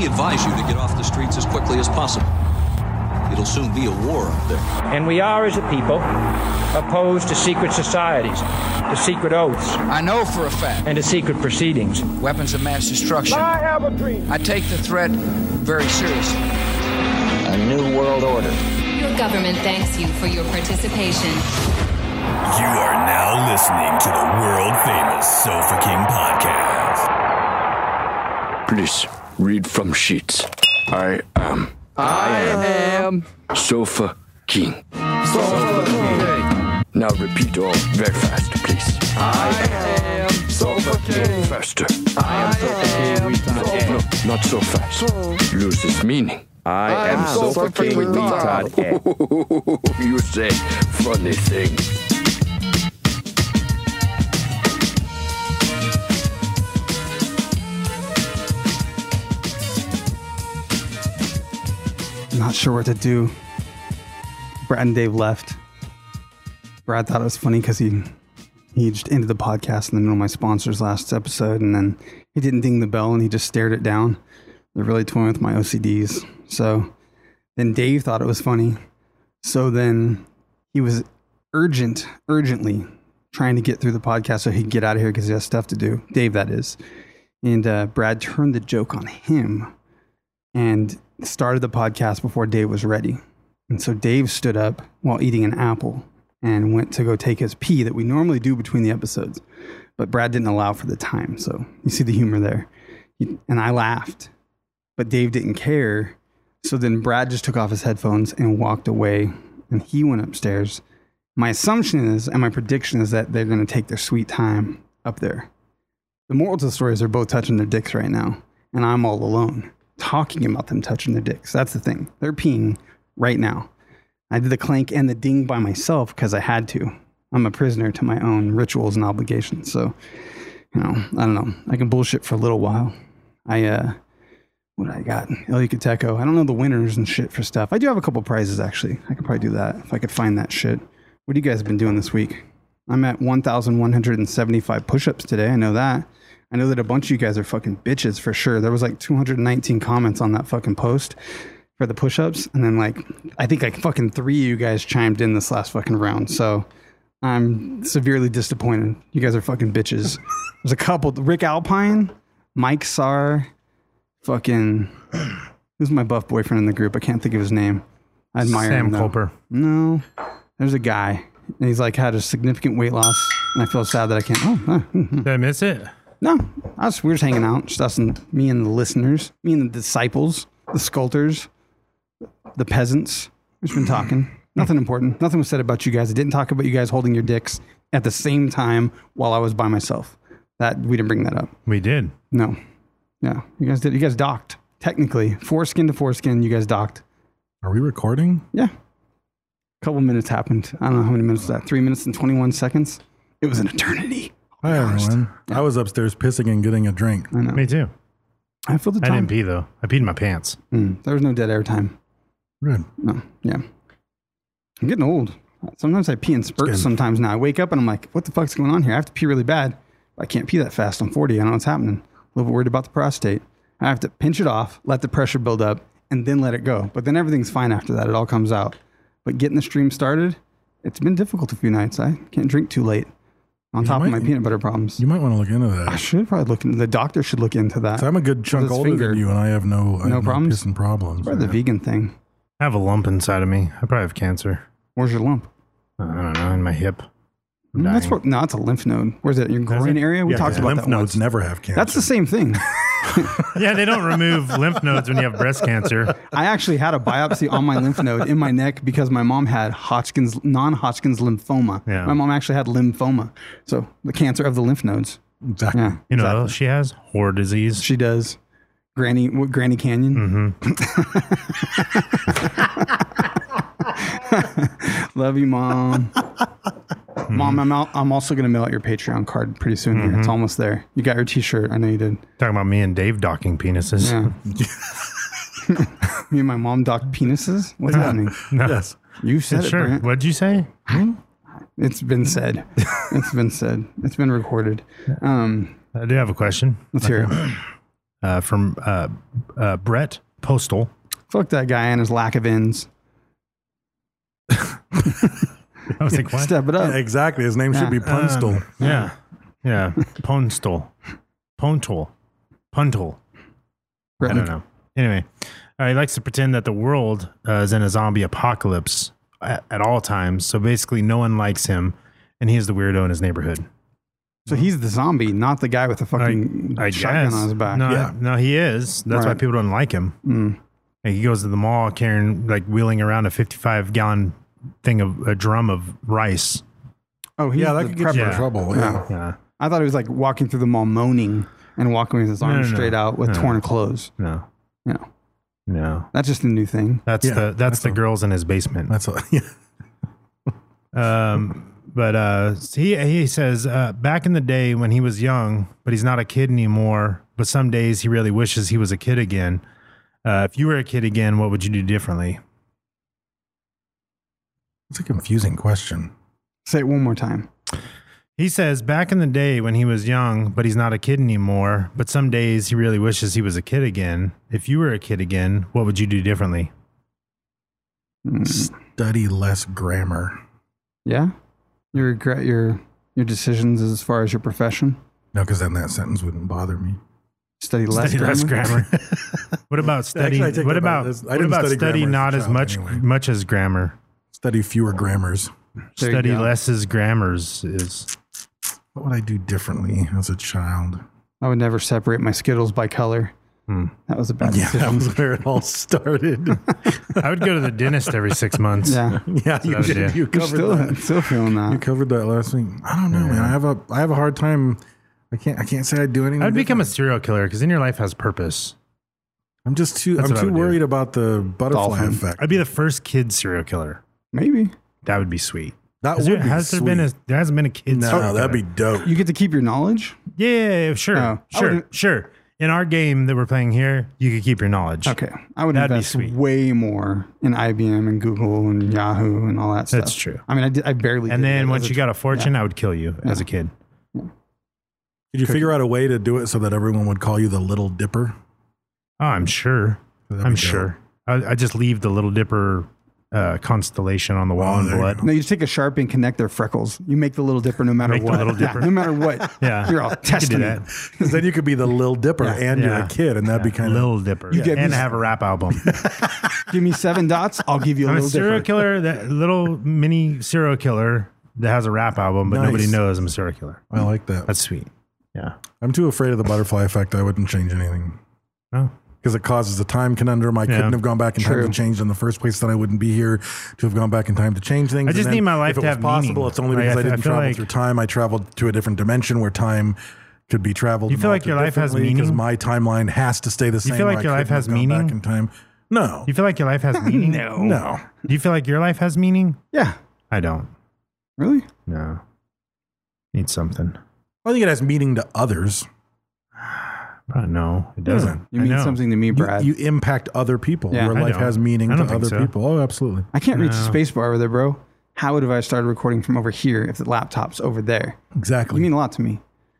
We advise you to get off the streets as quickly as possible. It'll soon be a war out there. And we are, as a people, opposed to secret societies, to secret oaths. I know for a fact. And to secret proceedings. Weapons of mass destruction. I have a dream. I take the threat very seriously. A new world order. Your government thanks you for your participation. You are now listening to the world-famous Sofa King podcast. Please, read from sheets. I am Sofa King. Sofa King. Now repeat all very fast, please. I am Sofa King. Faster. I am Sofa King. No, not so fast. Loses meaning. I am Sofa King retard. You say funny things. Not sure what to do. Brad and Dave left. Brad thought it was funny because he just ended the podcast in the middle of my sponsor's last episode, and then he didn't ding the bell and he just stared it down. They're really toying with my OCDs. So then Dave thought it was funny. So then he was urgently trying to get through the podcast so he could get out of here because he has stuff to do. Dave, that is. And Brad turned the joke on him and started the podcast before Dave was ready. And so Dave stood up while eating an apple and went to go take his pee that we normally do between the episodes. But Brad didn't allow for the time. So you see the humor there. And I laughed, but Dave didn't care. So then Brad just took off his headphones and walked away, and he went upstairs. My assumption is, and my prediction is, that they're going to take their sweet time up there. The moral to the story is they're both touching their dicks right now, and I'm all alone talking about them touching their dicks. That's the thing. They're peeing right now. I did the clank and the ding by myself because I had to. I'm a prisoner to my own rituals and obligations. So, I don't know. I can bullshit for a little while. What I got? El Yucateco. I don't know the winners and shit for stuff. I do have a couple prizes, actually. I could probably do that if I could find that shit. What do you guys have been doing this week? I'm at 1,175 push-ups today. I know that. I know that a bunch of you guys are fucking bitches for sure. There was like 219 comments on that fucking post for the push-ups. And then I think fucking 3 of you guys chimed in this last fucking round. So I'm severely disappointed. You guys are fucking bitches. There's a couple. Rick Alpine, Mike Sarr, fucking, who's my buff boyfriend in the group? I can't think of his name. I admire him. Sam Culper. No, there's a guy. And he's had a significant weight loss. And I feel sad that I can't. Did I miss it? No, we're just hanging out. Just us and me and the listeners, me and the disciples, the sculptors, the peasants. We've been talking. Nothing important. Nothing was said about you guys. I didn't talk about you guys holding your dicks at the same time while I was by myself. We didn't bring that up. We did. No. Yeah, you guys did. You guys docked. Technically, foreskin to foreskin, you guys docked. Are we recording? Yeah. A couple minutes happened. I don't know how many minutes was that. 3 minutes and 21 seconds. It was an eternity. Hi, everyone. Yeah. I was upstairs pissing and getting a drink. I know. Me too. I filled the time. I didn't pee, though. I peed in my pants. There was no dead air time. Good. No, yeah. I'm getting old. Sometimes I pee in spurts sometimes now. I wake up and I'm like, what the fuck's going on here? I have to pee really bad. I can't pee that fast. I'm 40. I know what's happening. A little bit worried about the prostate. I have to pinch it off, let the pressure build up, and then let it go. But then everything's fine after that. It all comes out. But getting the stream started, it's been difficult a few nights. I can't drink too late. On top of my peanut butter problems. You might want to look into that. I should probably look into. The doctor should look into that. So I'm a good chunk older than you, and I have no problems. Pissing problems. It's probably the vegan thing. I have a lump inside of me. I probably have cancer. Where's your lump? I don't know, in my hip. That's what. No, it's a lymph node. Where's it? Your groin area? We talked about lymph that. Lymph nodes once. never have cancer. That's the same thing. Yeah, they don't remove lymph nodes when you have breast cancer. I actually had a biopsy on my lymph node in my neck because my mom had non-Hodgkin's lymphoma. Yeah. My mom actually had lymphoma, so the cancer of the lymph nodes. Exactly. Yeah, you know what else she has? Whore disease. She does. Granny Canyon. Love you, Mom. Mom, I'm also going to mail out your Patreon card pretty soon. Here. It's almost there. You got your T-shirt. I know you did. Talking about me and Dave docking penises. Yeah. Me and my mom docked penises? What's happening? No. Yes. You said it, sure. Brent. What'd you say? It's been said. It's been said. It's been recorded. I do have a question. Let's hear it. from Brett Postal. Fuck that guy and his lack of ends. I was like, what? Step it up. Yeah, exactly. His name should be Punstel. Yeah. Punstel. Puntal. I don't know. Anyway, he likes to pretend that the world is in a zombie apocalypse at all times. So basically, no one likes him, and he is the weirdo in his neighborhood. So he's the zombie, not the guy with the fucking I shotgun guess. on his back. No, he is. That's why people don't like him. Like, he goes to the mall carrying, like, wheeling around a 55-gallon thing of a drum of rice. Oh, he's Yeah, that the could get you in trouble. Yeah. Yeah. I thought he was like walking through the mall moaning and walking with his arms straight out with torn clothes. No. You know, No. that's just a new thing. That's the girls in his basement. That's all. Yeah. But he says back in the day when he was young, but he's not a kid anymore. But some days he really wishes he was a kid again. If you were a kid again, what would you do differently? It's a confusing question. Say it one more time. He says back in the day when he was young, but he's not a kid anymore. But some days he really wishes he was a kid again. If you were a kid again, what would you do differently? Study less grammar. Yeah? You regret your decisions as far as your profession? No, because then that sentence wouldn't bother me. Study less grammar. What about study? Actually, I take What that back. about I didn't study study grammar not as as a much child anyway. much as grammar? Study fewer grammars. There you Study go. less as grammars is. What would I do differently as a child? I would never separate my Skittles by color. That was a bad Yeah, that decision. was where it all started. I would go to the dentist every 6 months. Yeah. Yeah, That's what I would do. you You're covered that. still feeling You that. covered that last week. I don't know, man. I have a hard time. I can't say I'd do anything. I'd become a different. serial killer because then your life has purpose. I'm just too. That's I'm what I too would do. worried about the butterfly Dolphin. effect. I'd be the first kid serial killer. Maybe. That would be sweet. That Has would there, be has there sweet. been there hasn't been a kid No, serial that'd be killer. dope. You get to keep your knowledge? Yeah, sure. Oh, I wouldn't- Sure. In our game that we're playing here, you could keep your knowledge. Okay. I would That'd be invest sweet. way more in IBM and Google and Yahoo and all that stuff. That's true. I mean, I barely And did then it once as you got a fortune, I would kill you as a kid. Did you figure out a way to do it so that everyone would call you the Little Dipper? Oh, I'm sure. That'd I'm be dope. sure. I just leave the Little Dipper constellation on the wall in there you blood. No, you just take a Sharpie and connect their freckles. You make the Little Dipper no matter Make the what. Little Yeah, Dipper. no matter what. Yeah. You're all You could testing do it. that. Because then you could be the Little Dipper and you're Yeah. a kid, and that'd be kind Little of. Dipper. You get and me- have a rap album. Give me 7 dots, I'll give you a I'm a Little serial Dipper. killer, that little mini serial killer that has a rap album, but Nice. nobody knows I'm a serial killer. I like that. That's sweet. Yeah. I'm too afraid of the butterfly effect. I wouldn't change anything Oh. because it causes a time conundrum. I couldn't have gone back in time True. to change in the first place. Then I wouldn't be here to have gone back in time to change things. I just And then need my life if it to was have possible. meaning. It's only Like, because I I didn't feel travel like- through time. I traveled to a different dimension where time could be traveled. You feel like your life has because meaning? my timeline has to stay the same. feel like or I your life couldn't has have gone meaning? Back in time. No. Do you feel like your life has meaning? No. Do you feel like your life has meaning? Yeah. I don't. Really? No. Need something. I think it has meaning to others. But no, it doesn't. You mean something to me, Brad. You impact other people. Yeah. Your I life don't. has meaning I to don't think other so. people. Oh, absolutely. I can't reach the No. space bar over there, bro. How would have I started recording from over here if the laptop's over there? Exactly. You mean a lot to me.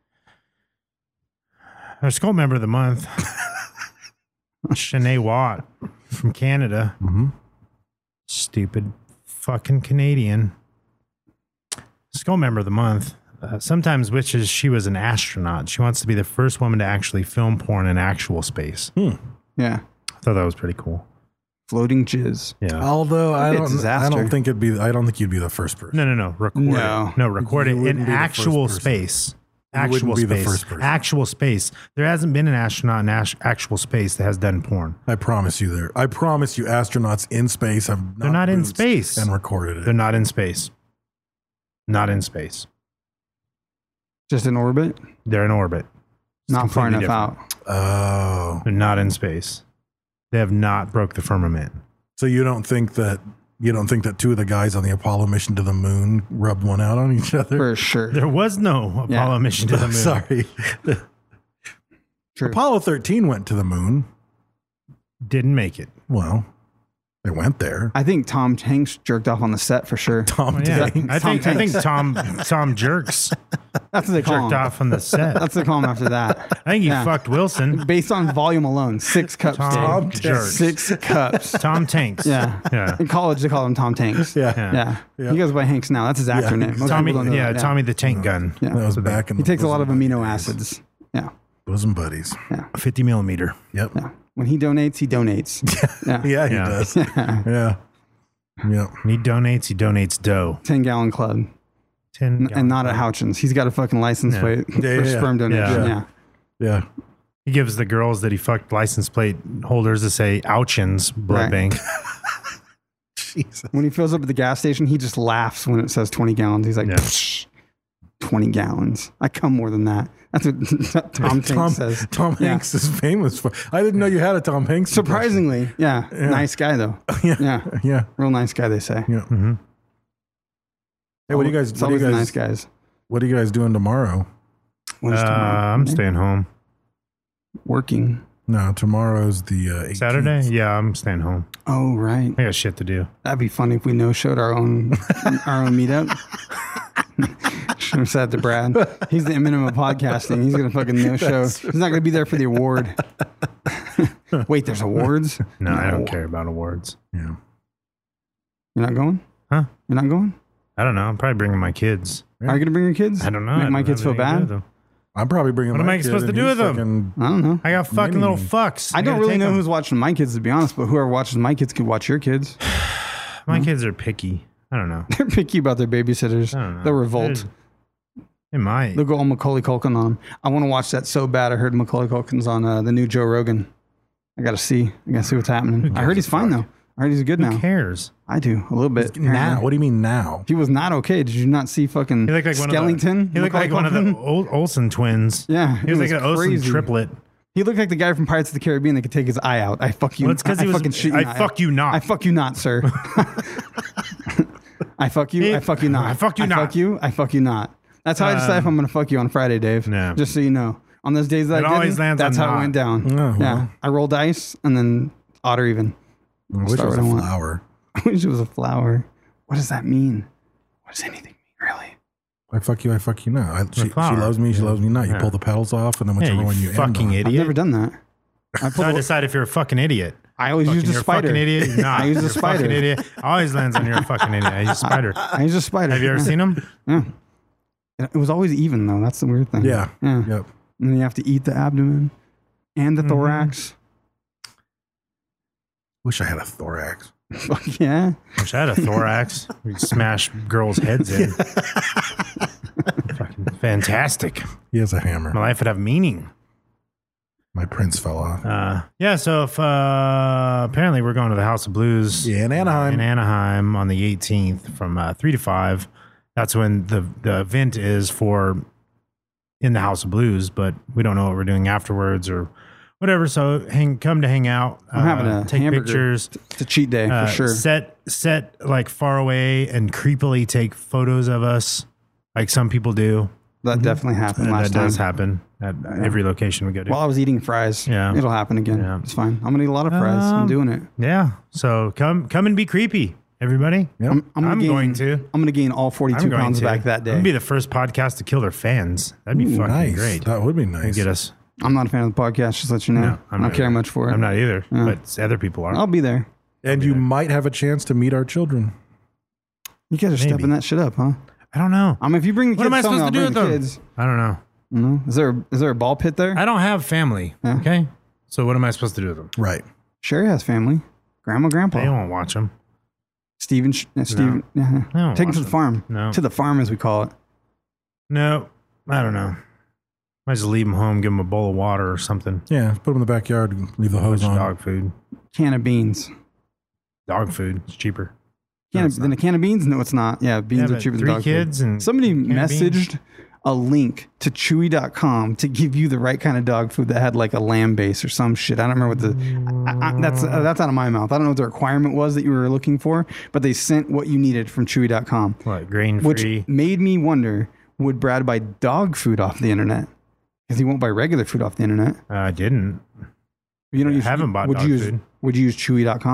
Our Skull Member of the Month, Shanae Watt from Canada. Mm-hmm. Stupid fucking Canadian. Skull Member of the Month. Sometimes wishes she was an astronaut. She wants to be the first woman to actually film porn in actual space. Yeah. I thought that was pretty cool. Floating jizz. Yeah. Although I It's don't, disaster. I don't think you'd be the first person. No. Record No. it. No, record You it in wouldn't be the actual first person. space. You Actual wouldn't be the space. first person. Actual space. There hasn't been an astronaut in actual space that has done porn. I promise you there. I promise you astronauts in space have They're not in boots space. and recorded it. They're not in space. Not in space. Just in orbit? They're in orbit. It's Not far completely enough different. out. Oh. They're not in space. They have not broke the firmament. So you don't think that two of the guys on the Apollo mission to the moon rubbed one out on each other? For sure. There was no Yeah. Apollo mission to the moon. Sorry. True. Apollo 13 went to the moon. Didn't make it. Well, They went there. I think Tom Hanks jerked off on the set for sure. Tom Yeah. Hanks. I think Tom jerks That's what they call jerked him. off on the set. That's what they call him after that. I think he Yeah. fucked Wilson. Based on volume alone, 6 cups. Tom Dave. jerks. 6 cups. Tom Tanks. Yeah. Yeah. In college, they call him Tom Tanks. Yeah. Yeah. He goes by Hanks now. That's his actor name. Most Tommy, people don't know yeah, that. Tommy the Tank Gun. Yeah. That was back in He the takes a lot of bosom amino buddies. acids. Yeah. Bosom buddies. 50 millimeter. Yep. Yeah. When he donates, he donates. Yeah. Yeah, he Yeah. does. Yeah. Yep. When he donates dough. 10-gallon club. 10 And not at Houchins. He's got a fucking license plate for yeah. sperm donation. Yeah. Yeah. Yeah. He gives the girls that he fucked license plate holders to say Ouchins blood Right. bank. Jesus. When he fills up at the gas station, he just laughs when it says 20 gallons. He's like, Yeah. "Psh, 20 gallons. I come more than that. That's what Tom Hanks says. Tom Yeah. Hanks is famous for. I didn't know you had a Tom Hanks. Surprisingly, yeah. Nice guy, though. impression. Yeah. Yeah. Real nice guy, they say. Yeah. Mm-hmm. Hey, what do you guys? It's What are you always the guys? nice guys. What are you guys doing tomorrow? What is tomorrow? I'm staying home. Working. No, tomorrow's the 18th. Saturday? Yeah, I'm staying home. Oh, right. I got shit to do. That'd be funny if we no-showed our own meetup. Should have said to Brad. He's the Eminem of podcasting. He's going to fucking no-show. He's not going to be there for the award. Wait, there's awards? No, I don't care about awards. Yeah. You're not going? Huh? You're not going? I don't know. I'm probably bringing my kids. Are you going to bring your kids? I don't know. Make I my don't kids have feel anything to do bad? with them. I'm probably bringing. What am my I kid, supposed to and do he's with them? fucking- I don't know. I got fucking Mini little me. fucks. I don't gotta really take know them. who's watching my kids, to be honest, but whoever watches my kids could watch your kids. My kids are picky. I don't know. They're picky about their babysitters. I don't know. They'll revolt. They might. They'll go all Macaulay Culkin on them. I want to watch that so bad. I heard Macaulay Culkin's on the new Joe Rogan. I got to see. I got to see what's happening. I heard he's fine, though. I heard he's good now. Who cares? I do, a little bit. Now, what do you mean now? He was not okay. Did you not see fucking He looked like Skellington? He looked like one of the Olsen twins. Yeah, He was like an Olsen crazy. triplet. He looked like the guy from Pirates of the Caribbean that could take his eye out. I fuck you. Well, it's 'cause he was- fucking shoot I your eye fuck out. you not. I fuck you not, sir. I fuck you. I fuck you not. I fuck you not. I fuck you. I fuck you not. That's how I decide if I'm going to fuck you on Friday, Dave. Yeah. Just so you know. On those days that It I always didn't, lands that's on how it not. went down. Oh, well. Yeah. I roll dice and then odd or even. I wish it Start was what a I want. flower. I wish it was a flower. What does that mean? What does anything mean, really? I fuck you not. She flower. loves me, she loves me not. You Yeah. pull the petals off, and then Yeah, whichever you one you fucking end on. I've idiot. never done that. I So I pulled decide if you're a fucking idiot. I always used a You're a spider. fucking idiot. You're not. I used You're a a fucking spider. idiot. Always lands on you're a fucking idiot. I use a spider. I used a spider. Have you ever Yeah. seen them? Yeah. It was always even though. That's the weird thing. Yeah. Yeah. Yep. And then you have to eat the abdomen and the thorax. Wish I had a thorax. Fuck yeah. Wish I had a thorax. We'd smash girls' heads in. Fucking fantastic. He has a hammer. My life would have meaning. My prince fell off. Yeah, so if apparently we're going to the House of Blues Yeah, in Anaheim. in Anaheim on the 18th from 3 to 5. That's when the event is for in the House of Blues, but we don't know what we're doing afterwards or whatever. So come to hang out. I'm having a take hamburger. pictures. It's a cheat day for sure. Set like far away and creepily take photos of us, like some people do. That definitely happened And last that time. does happen at every location we go to. While I was eating fries. Yeah. It'll happen again. Yeah. It's fine. I'm gonna eat a lot of fries. I'm doing it. Yeah. So come and be creepy, everybody. Yep. I'm going to. I'm gonna gain all 42 I'm going pounds to. back that day. I'm gonna be the first podcast to kill their fans. That'd be fucking Nice. great. That would be nice. Get us. I'm not a fan of the podcast, just to let you know. No, I don't care either. much for it. I'm not either, Yeah. but other people are. I'll be there. And you might have a chance to meet our children. You guys are Maybe. stepping that shit up, huh? I don't know. I mean, if you bring the What kids, am I tell me supposed to I'll do bring with the them? kids. I don't know. No? Is there a ball pit there? I don't have family. Yeah. Okay. So what am I supposed to do with them? Right. Sherry has family. Grandma, grandpa. They won't watch them. Steven. Steven. Yeah. I don't Take him watch to the them. farm. No. To the farm, as we call it. No, I don't know. Might just leave them home, give them a bowl of water or something. Yeah. Put them in the backyard and leave the hose Bunch of on. dog food. Can of beans. Dog food. It's cheaper. Then a can of beans? No, it's not. Yeah, beans Yeah, are but cheaper than 3 dog kids food. and Somebody can of beans. messaged a link to Chewy.com to give you the right kind of dog food that had like a lamb base or some shit. I don't remember what the that's out of my mouth. I don't know what the requirement was that you were looking for, but they sent what you needed from Chewy.com, What, grain which free? made me wonder: would Brad buy dog food off the internet? Because he won't buy regular food off the internet. I didn't. You don't I use. haven't bought would dog you use, food. Would you use Chewy.com?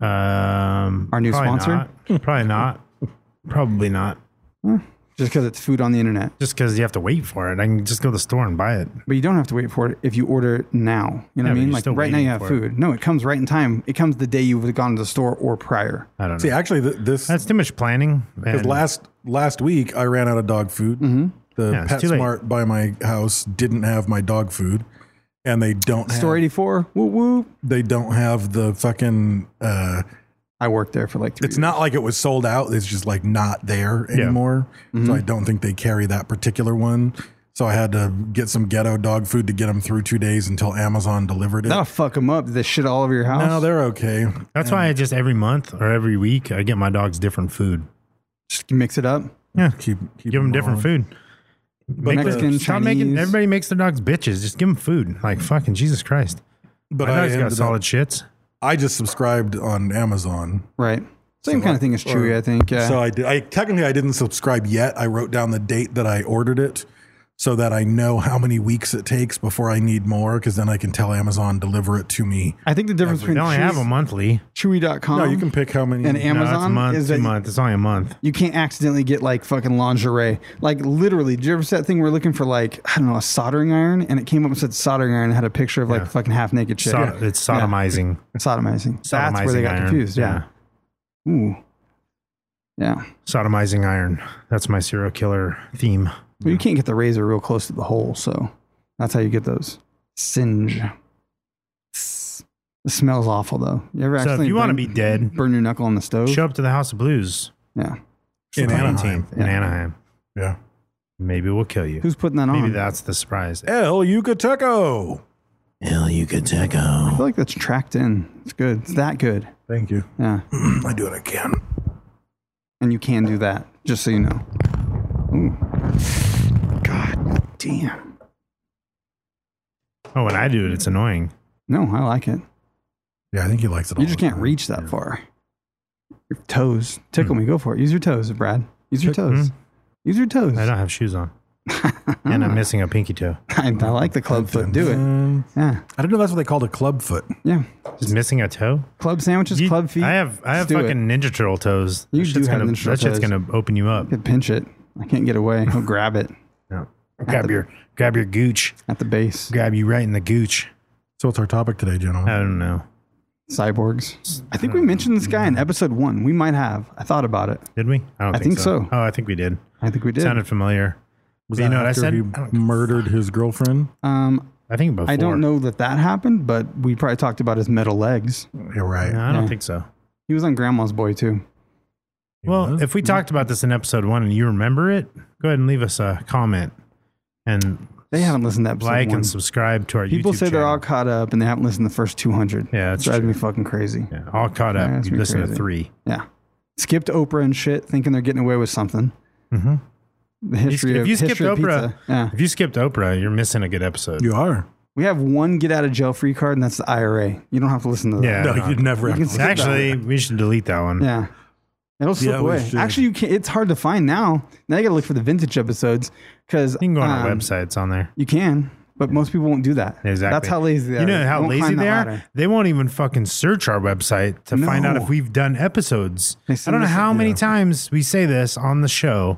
Our new sponsor? Probably not. Probably not. Just because it's food on the internet. Just because you have to wait for it. I can just go to the store and buy it. But you don't have to wait for it if you order it now. You know what I mean? Like right now you have food. No, it comes right in time. It comes the day you've gone to the store or prior. I don't know. See, actually, that's too much planning. Because last week I ran out of dog food. Mm-hmm. The PetSmart by my house didn't have my dog food, and they don't have Store 84. Woo woo. They don't have the fucking. I worked there for like 3 years. It's not like it was sold out. It's just like not there anymore. Mm-hmm. So I don't think they carry that particular one. So I had to get some ghetto dog food to get them through 2 days until Amazon delivered it. That'll fuck them up. They shit all over your house. No, they're okay. That's why I just every month or every week I get my dogs different food. Just mix it up. Yeah, keep give them different food. But Mexican, Chinese. Everybody makes their dogs bitches. Just give them food. Like fucking Jesus Christ. But my I dog's got solid shits. I just subscribed on Amazon. Right. Same kind of thing as Chewy, I think. Yeah. So I did. Technically I didn't subscribe yet. I wrote down the date that I ordered it so that I know how many weeks it takes before I need more, because then I can tell Amazon deliver it to me. I think the difference between they only have a monthly. Chewy.com. No, you can pick how many. And Amazon is 2 months. It's only a month. You can't accidentally get like fucking lingerie. Like literally, did you ever see that thing we're looking for like, I don't know, a soldering iron, and it came up and said soldering iron and had a picture of like fucking half naked shit. It's sodomizing. Sodomizing. That's where they got iron. confused. Yeah. Ooh. Yeah. Sodomizing iron. That's my serial killer theme. Well, you can't get the razor real close to the hole, so that's how you get those. Singe. It smells awful, though. You ever So if you want to be dead, burn your knuckle on the stove? show up to the House of Blues. Yeah. In Anaheim. In Anaheim. Yeah. Maybe we'll kill you. Who's putting that on? Maybe that's the surprise. El Yucateco. El Yucateco. I feel like that's tracked in. It's good. It's that good. Thank you. Yeah. I do what I can. And you can do that, just so you know. Ooh. God damn. Oh, when I do it, it's annoying. No, I like it. Yeah, I think he likes it. You just can't reach that far. Your toes. Tickle me. Go for it. Use your toes, Brad. Use your toes. Use your toes. I don't have shoes on. And I'm missing a pinky toe. I like the club foot. Do it. Yeah. I didn't know that's what they called a club foot. Yeah. Just missing a toe? Club sandwiches, club feet. I have do fucking Ninja Turtle toes. You do have Ninja That Turtle shit's toes. gonna open you up. You could pinch it. I can't get away. He'll grab it. Yeah. Grab your gooch. At the base. Grab you right in the gooch. So what's our topic today, gentlemen? I don't know. Cyborgs. I think we mentioned this guy in episode 1. We might have. I thought about it. Did we? I think so. Oh, I think we did. I think we did. Sounded familiar. Was But that you know what I after said? he murdered his girlfriend? I think before. I don't know that happened, but we probably talked about his metal legs. You're right. No, I don't think so. He was on Grandma's Boy too. Well, if we talked about this in episode 1 and you remember it, go ahead and leave us a comment and They haven't listened to episode like 1. and subscribe to our People YouTube say they're channel. all caught up and they haven't listened to the first 200. Yeah, that's drives true. me fucking crazy. Yeah, all caught up. Drives You me listen to crazy. 3. Yeah. Skipped Oprah and shit, thinking they're getting away with something. Mm-hmm. The history If you of skipped history of Oprah, pizza. Yeah. if you skipped Oprah, you're missing a good episode. You are. We have one get out of jail free card, and that's the IRA. You don't have to listen to that. Yeah, No, you'd never You have can to skip that. Actually, we should delete that one. Yeah. It'll slip Yeah, we away. should. Actually, you can it's hard to find now. Now you got to look for the vintage episodes because You can go on our website. It's on there. You can, but most people won't do that. Exactly. That's how lazy they are. You know how Won't lazy climb that they are? ladder. They won't even fucking search our website to find out No. if we've done episodes. They I send don't know us- how many times we say this on the show.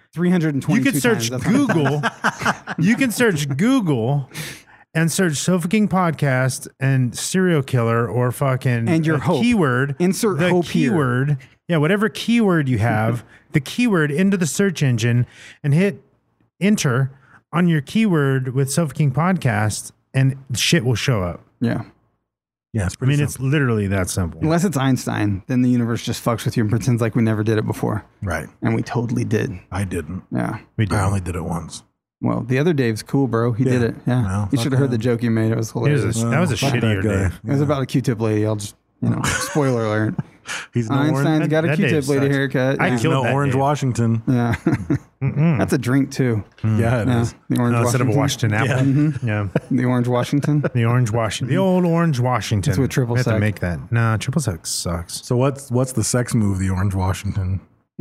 322 You could search times. That's how many Google. You can search Google and search Sofa King Podcast and serial killer or fucking And your a hope. keyword. Insert the hope here. keyword. Yeah, whatever keyword you have, the keyword into the search engine and hit enter on your keyword with Sofa King Podcast and shit will show up. Yeah. Yeah, it's I pretty mean, simple. it's literally that simple. Unless it's Einstein, then the universe just fucks with you and pretends like we never did it before. Right. And we totally did. I didn't. Yeah. We do. I only did it once. Well, the other Dave's cool, bro. He did Yeah. it. Yeah. Well, you fuck should have heard that. the joke you made. It was hilarious. That was a Fuck that shittier guy. day. It was about a Q-tip lady. I'll just, spoiler alert. He's no Einstein's orange. got a that Q-tip Dave lady sucks. haircut. I Yeah. killed No that Orange Dave. Washington. Yeah. That's a drink too. Yeah, it Yeah. is. The orange No, instead of a Washington. Washington apple. Yeah. The orange Washington. The orange Washington. The old orange Washington. That's what triple We have to sec. make that. No, triple sec sucks. So what's the sex move, the Orange Washington?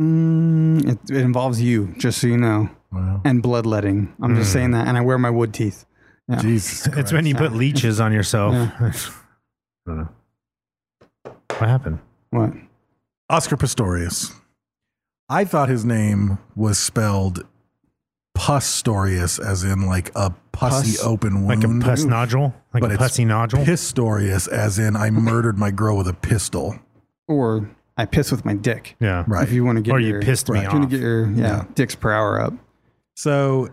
It involves you, just so you know, Wow. and bloodletting. I'm just saying that, and I wear my wood teeth. Yeah. Jesus It's when you put leeches on yourself. I don't know. What happened? What? Oscar Pistorius. I thought his name was spelled Pustorius, as in like a pussy open wound. Like a pus nodule? Like but a pussy nodule? Pistorius, as in I murdered my girl with a pistol. Or I piss with my dick. Yeah. Right. If you want to get Or you pissed me if you want off. to get your dicks per hour up. So,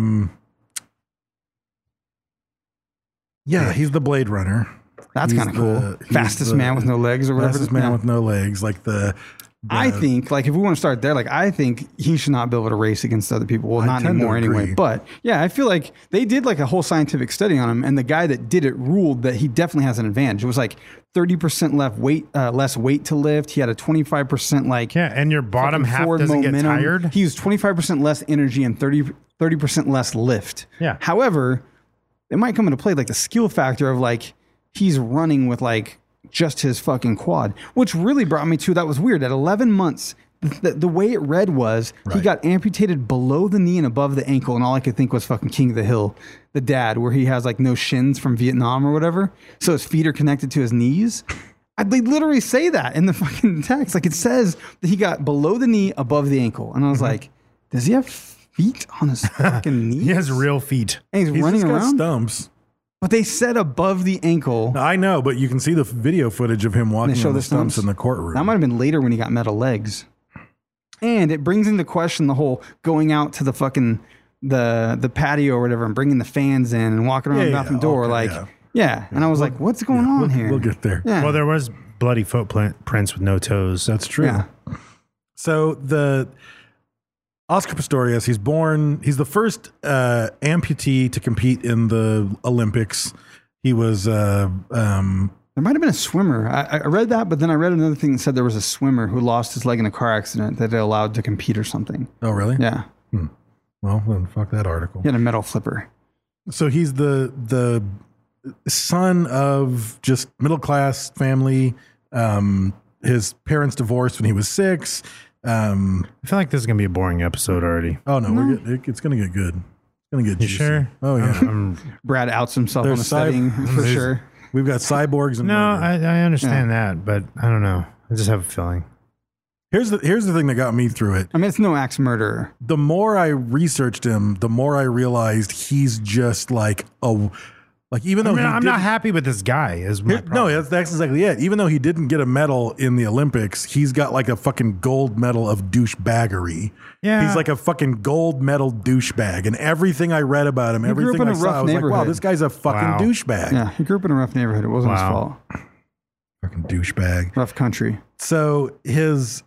he's the Blade Runner. That's He's kind of cool. he's Fastest man with no legs or whatever. Fastest man Yeah. with no legs. Like I think, like, if we want to start there, like, I think he should not be able to race against other people. Well, I not tend to anymore anyway. agree. But yeah, I feel like they did like a whole scientific study on him, and the guy that did it ruled that he definitely has an advantage. It was like 30% less weight to lift. He had a 25% like and your bottom fucking half forward doesn't get tired. He used 25% less energy and 30% less lift. Yeah. However, it might come into play like the skill factor of like he's running with like just his fucking quad, which really brought me to that was weird. At 11 months, the way it read was he got amputated below the knee and above the ankle, and all I could think was fucking King of the Hill, the dad, where he has like no shins from Vietnam or whatever, so his feet are connected to his knees. They literally say that in the fucking text. Like it says that he got below the knee, above the ankle, and I was like, does he have feet on his fucking knees? He has real feet. And he's running just got around. stumps. But they said above the ankle. I know, but you can see the video footage of him walking on the stumps in the courtroom. That might have been later when he got metal legs. And it brings into question the whole going out to the fucking the patio or whatever and bringing the fans in and walking around the bathroom door. And I was like, what's going on here? We'll get there. Yeah. Well, there was bloody footprints with no toes. That's true. Yeah. So the Oscar Pistorius, he's the first amputee to compete in the Olympics. He was There might have been a swimmer. I read that, but then I read another thing that said there was a swimmer who lost his leg in a car accident that they allowed to compete or something. Oh, really? Yeah. Well, then fuck that article. He had a metal flipper. So he's the son of just middle class family. His parents divorced when he was 6. I feel like this is gonna be a boring episode already. Oh no, it's gonna get good. It's gonna get You juicy. sure? Oh yeah. Brad outs himself on the There's setting for sure. We've got cyborgs and No, murder. I understand that, but I don't know. I just have a feeling. Here's the thing that got me through it. I mean, it's no axe murderer. The more I researched him, the more I realized he's just like even though I'm not happy with this guy. Is my problem. no, that's exactly it. Even though he didn't get a medal in the Olympics, he's got like a fucking gold medal of douchebaggery. Yeah. He's like a fucking gold medal douchebag. And everything I read about him, He grew everything up in I a saw, rough I was like, wow, neighborhood. this guy's a fucking douchebag. Yeah, he grew up in a rough neighborhood. It wasn't his fault. Fucking douchebag. Rough country. So he's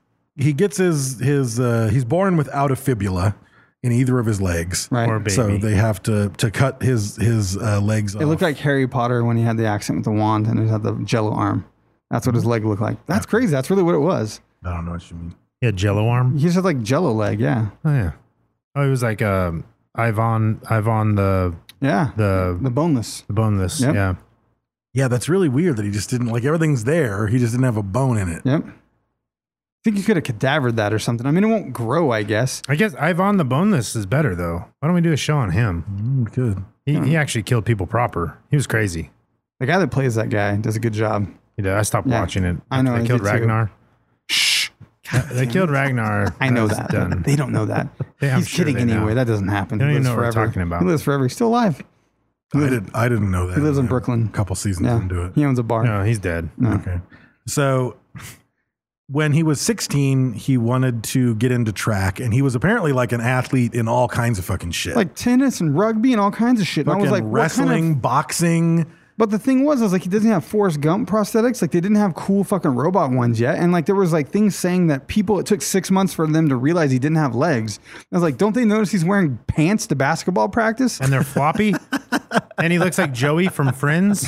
born without a fibula in either of his legs. Right. Poor baby. So they have to cut his legs off. It looked like Harry Potter when he had the accident with the wand and he had the jello arm. That's what his leg looked like. That's crazy. That's really what it was. I don't know what you mean. He had Jello arm. He just had like jello leg. Yeah. Oh yeah. Oh, he was like Ivan the boneless. The boneless. Yep. Yeah. Yeah, that's really weird that he just didn't, like, everything's there. He just didn't have a bone in it. Yep. I think you could have cadavered that or something. I mean, it won't grow, I guess. I guess Ivan the boneless is better though. Why don't we do a show on him? Good. He actually killed people proper. He was crazy. The guy that plays that guy does a good job. He did. I stopped watching it. I know. They killed did too. Ragnar. Shh. They killed Ragnar. I know That's that. Done. They don't know that. I'm He's sure kidding they know. anyway. That doesn't happen. They don't He even lives know what we're forever. talking about. He lives forever. He's still alive. I didn't know that. He lives in Brooklyn. A couple seasons Yeah. into it. He owns a bar. No, he's dead. No. Okay. So when he was 16, he wanted to get into track, and he was apparently like an athlete in all kinds of fucking shit. Like tennis and rugby and all kinds of shit. And I fucking was like, what wrestling, kind of... boxing. But the thing was, I was like, he doesn't have Forrest Gump prosthetics. Like, they didn't have cool fucking robot ones yet. And like, there was like things saying that it took 6 months for them to realize he didn't have legs. I was like, don't they notice he's wearing pants to basketball practice? And they're floppy. And he looks like Joey from Friends.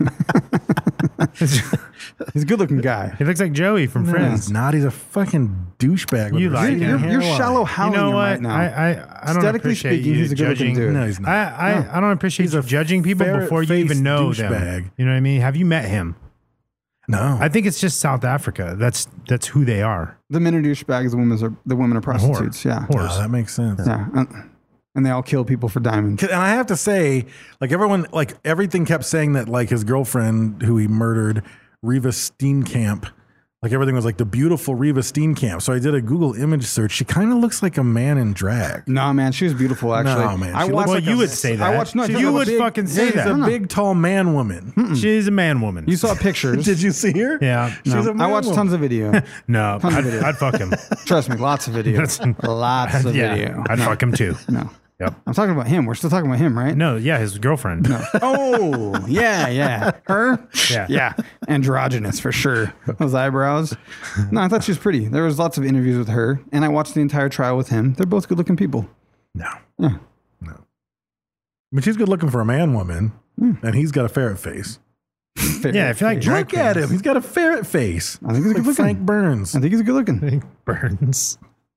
He's a good looking guy. He looks like Joey from Friends. He's not. He's a fucking douchebag. You like him. You're shallow howling You know him what? right now. I don't Aesthetically appreciate speaking, you he's a good looking judging. dude. No, he's not. I don't appreciate He's you a judging people before you even know douchebag. them. You know what I mean? Have you met him? No. I think it's just South Africa. That's who they are. The men are douchebags, the women are prostitutes. Yeah. Oh, that makes sense. Yeah. And they all kill people for diamonds. And I have to say, like, everything kept saying that, like, his girlfriend who he murdered, Reva Steenkamp, Like everything was like the beautiful Reva Steenkamp. So I did a Google image search. She kind of looks like a man in drag. No, man, she was beautiful. Actually, No, man, I she watched. looks Well, you would say that. I watched. No, You would fucking say She's that. a big, tall man woman. She's a man woman. You saw pictures. Did you see her? Yeah. She's a man I watched woman. tons of video. No, Tons of video. I'd fuck him. Trust me, lots of video. Lots of Yeah, video. I'd fuck him too. No, Yep. I'm talking about him. We're still talking about him, right? No, yeah, his girlfriend. No. Oh, yeah. Her? Yeah. Androgynous for sure. Those eyebrows. No, I thought she was pretty. There was lots of interviews with her, and I watched the entire trial with him. They're both good-looking people. No. Yeah. No. But she's good looking for a man woman, and he's got a ferret face. Yeah, I feel like drag Look at queens. him. He's got a ferret face. I think he's like good looking. Frank Burns. I think he's good looking. Burns.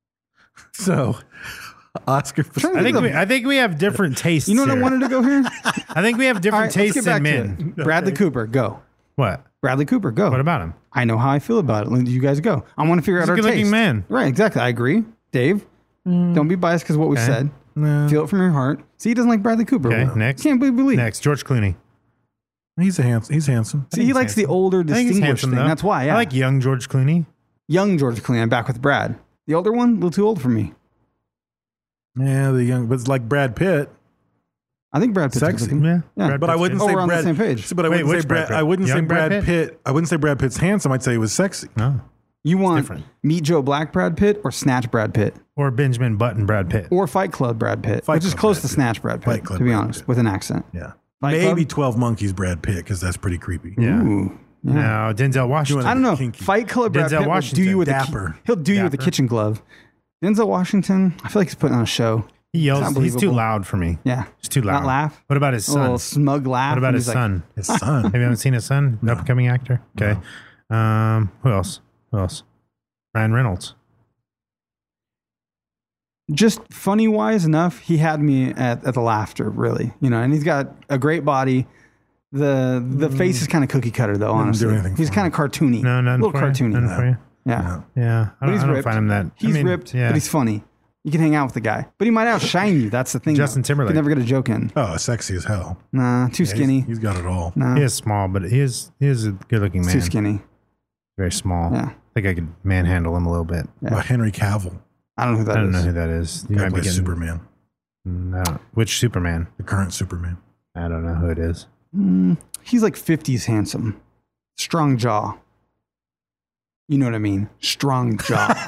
So, Oscar. I think we have different tastes. You know what I here. wanted to go here? I think we have All different right, let's tastes get back in to men. it. Bradley Cooper, go. What? Bradley Cooper, go. What about him? I know how I feel about it. You guys go. I want to figure He's out a our good-looking taste. man. Right, exactly. I agree. Dave, don't be biased because what we Okay. said. No. Feel it from your heart. See, he doesn't like Bradley Cooper. Okay, Well, next. Can't believe. Next, George Clooney. He's handsome. See, he likes the older, I think he's distinguished handsome, thing. though. That's why. Yeah. I like young George Clooney. young George Clooney. I'm back with Brad. The older one, a little too old for me. Yeah, the young, but it's like Brad Pitt. I think Brad Pitt's Sexy. good looking. Yeah. Yeah. Brad But I Pitt's wouldn't good. say Oh, we're on the Brad. same page. But I Wait, wouldn't which say Brad Brad. I Pitt? wouldn't say Young Brad Brad Pitt. I wouldn't say Brad Pitt's handsome. I'd say he was sexy. No. You want different. Meet Joe Black Brad Pitt or Snatch Brad Pitt Or Benjamin Button Brad Pitt. or Fight Club Brad Pitt, Fight which is Club close Brad to Pitt. Snatch Brad Pitt, Fight Club to be Brad honest, Pitt. with an accent. Yeah. Fight Maybe Club? 12 Monkeys Brad Pitt because that's pretty creepy. Yeah. Ooh, yeah. No, Denzel Washington. I don't know. Kinky. Fight Club Brad Denzel Pitt will do Washington. you with Dapper. he'll do you with a Dapper. kitchen glove. Denzel Washington, I feel like he's putting on a show. He yells. It's He's too unbelievable. loud for me. Yeah, He's too loud. Not laugh. What about his A little son? smug laugh. What about and his he's like, son? His son. Have you ever seen his son? The upcoming actor? Okay. Who else? Ryan Reynolds. Just funny wise enough, he had me at the laughter, really. You know, and he's got a great body. The face is kind of cookie cutter though, Didn't do honestly. anything He's for kind of cartoony. No, a nothing little for you? cartoony. Nothing for you? Yeah. Yeah. I But don't, he's I don't ripped. find him that. He's I mean, ripped, yeah. but he's funny. You can hang out with the guy, but he might outshine you. That's the thing. Justin though. Timberlake. You can never get a joke in. Oh, sexy as hell. Nah, too Yeah, skinny. He's got it all. Nah, He is small, but he is a good looking man. too skinny. Very small. Yeah. I think I could manhandle him a little bit. Yeah. About Henry Cavill. I don't know who that I don't is. know who that is. You Guy might be plays getting Superman. No. Which Superman? The current Superman. I don't know who it is. He's like 50s handsome. Strong jaw. You know what I mean? Strong jaw.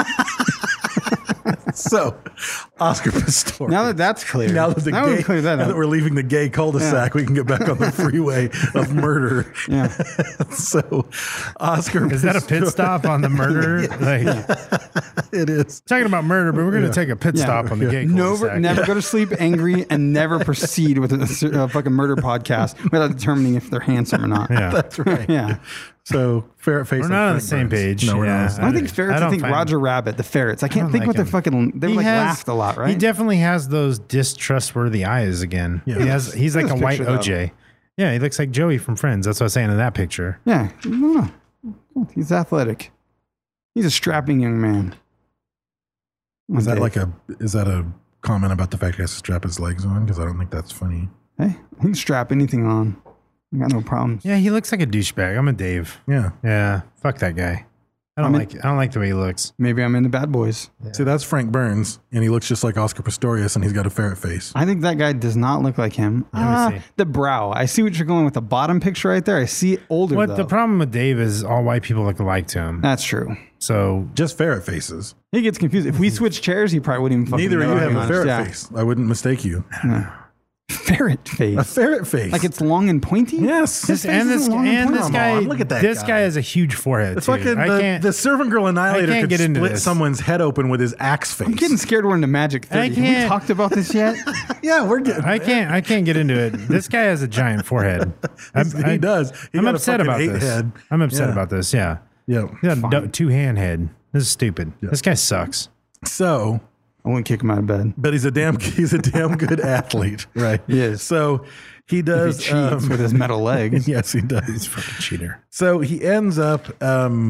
So, Oscar Pistorius. Now that that's clear. Now that, we've cleared that now up. that we're leaving the gay cul-de-sac, we can get back on the freeway of murder. Yeah. So, Oscar Is that a pit Pistorius- stop on the murder? It is. Talking about murder, but we're going to take a pit Yeah. stop on the gay cul-de-sac. Never go to sleep angry and never proceed with a fucking murder podcast without determining if they're handsome or not. Yeah. That's right. Yeah. So, ferret face. We're and not on the Frank same Burns. page. No, we're Yeah. not. I think ferrets. I don't think find- Roger Rabbit, the ferrets. I can't don't think like what their him. fucking. They He like has- laughed a lot, right? He definitely has those distrustworthy eyes again. Yeah. He's like a This white picture, though. OJ. Yeah, he looks like Joey from Friends. That's what I was saying in that picture. Yeah. No. He's athletic. He's a strapping young man. Is that Okay. like is that a comment about the fact he has to strap his legs on? Because I don't think that's funny. Hey, he can strap anything on. I got no problems. Yeah, he looks like a douchebag. I'm a Dave. Yeah. Yeah, fuck that guy. I don't like the way he looks. Maybe I'm into Bad Boys. See, that's Frank Burns, and he looks just like Oscar Pistorius, and he's got a ferret face. I think that guy does not look like him. Let me see. The brow. I see what you're going with the bottom picture right there. I see it older What though. the problem with Dave is all white people look alike to him. That's true. So Just ferret faces. He gets confused. If we switch chairs, he probably wouldn't even fucking Neither of know, you to have be a honest. ferret Yeah. face. I wouldn't mistake you. Ferret face. A ferret face. Like it's long and pointy? Yes. His face and this isn't long and and this pointy. guy, on, look at that this guy. guy has a huge forehead. It's too. fucking I can't. the Servant Girl Annihilator can't could get into split this. someone's head open with his axe face. I'm getting scared we're into Magic 30. I Have we can't- talked about this yet? Yeah, we're getting. I can't get into it. This guy has a giant forehead. He does. He I'm got a upset fucking about 8 this. head. I'm upset Yeah. about this. Yeah. Yeah. He got a two-hand head. This is stupid. This guy sucks. So, I wouldn't kick him out of bed. but he's a damn good athlete, right? He is. So he He does. cheats with his metal legs. Yes, he does. He's a fucking cheater. So he ends up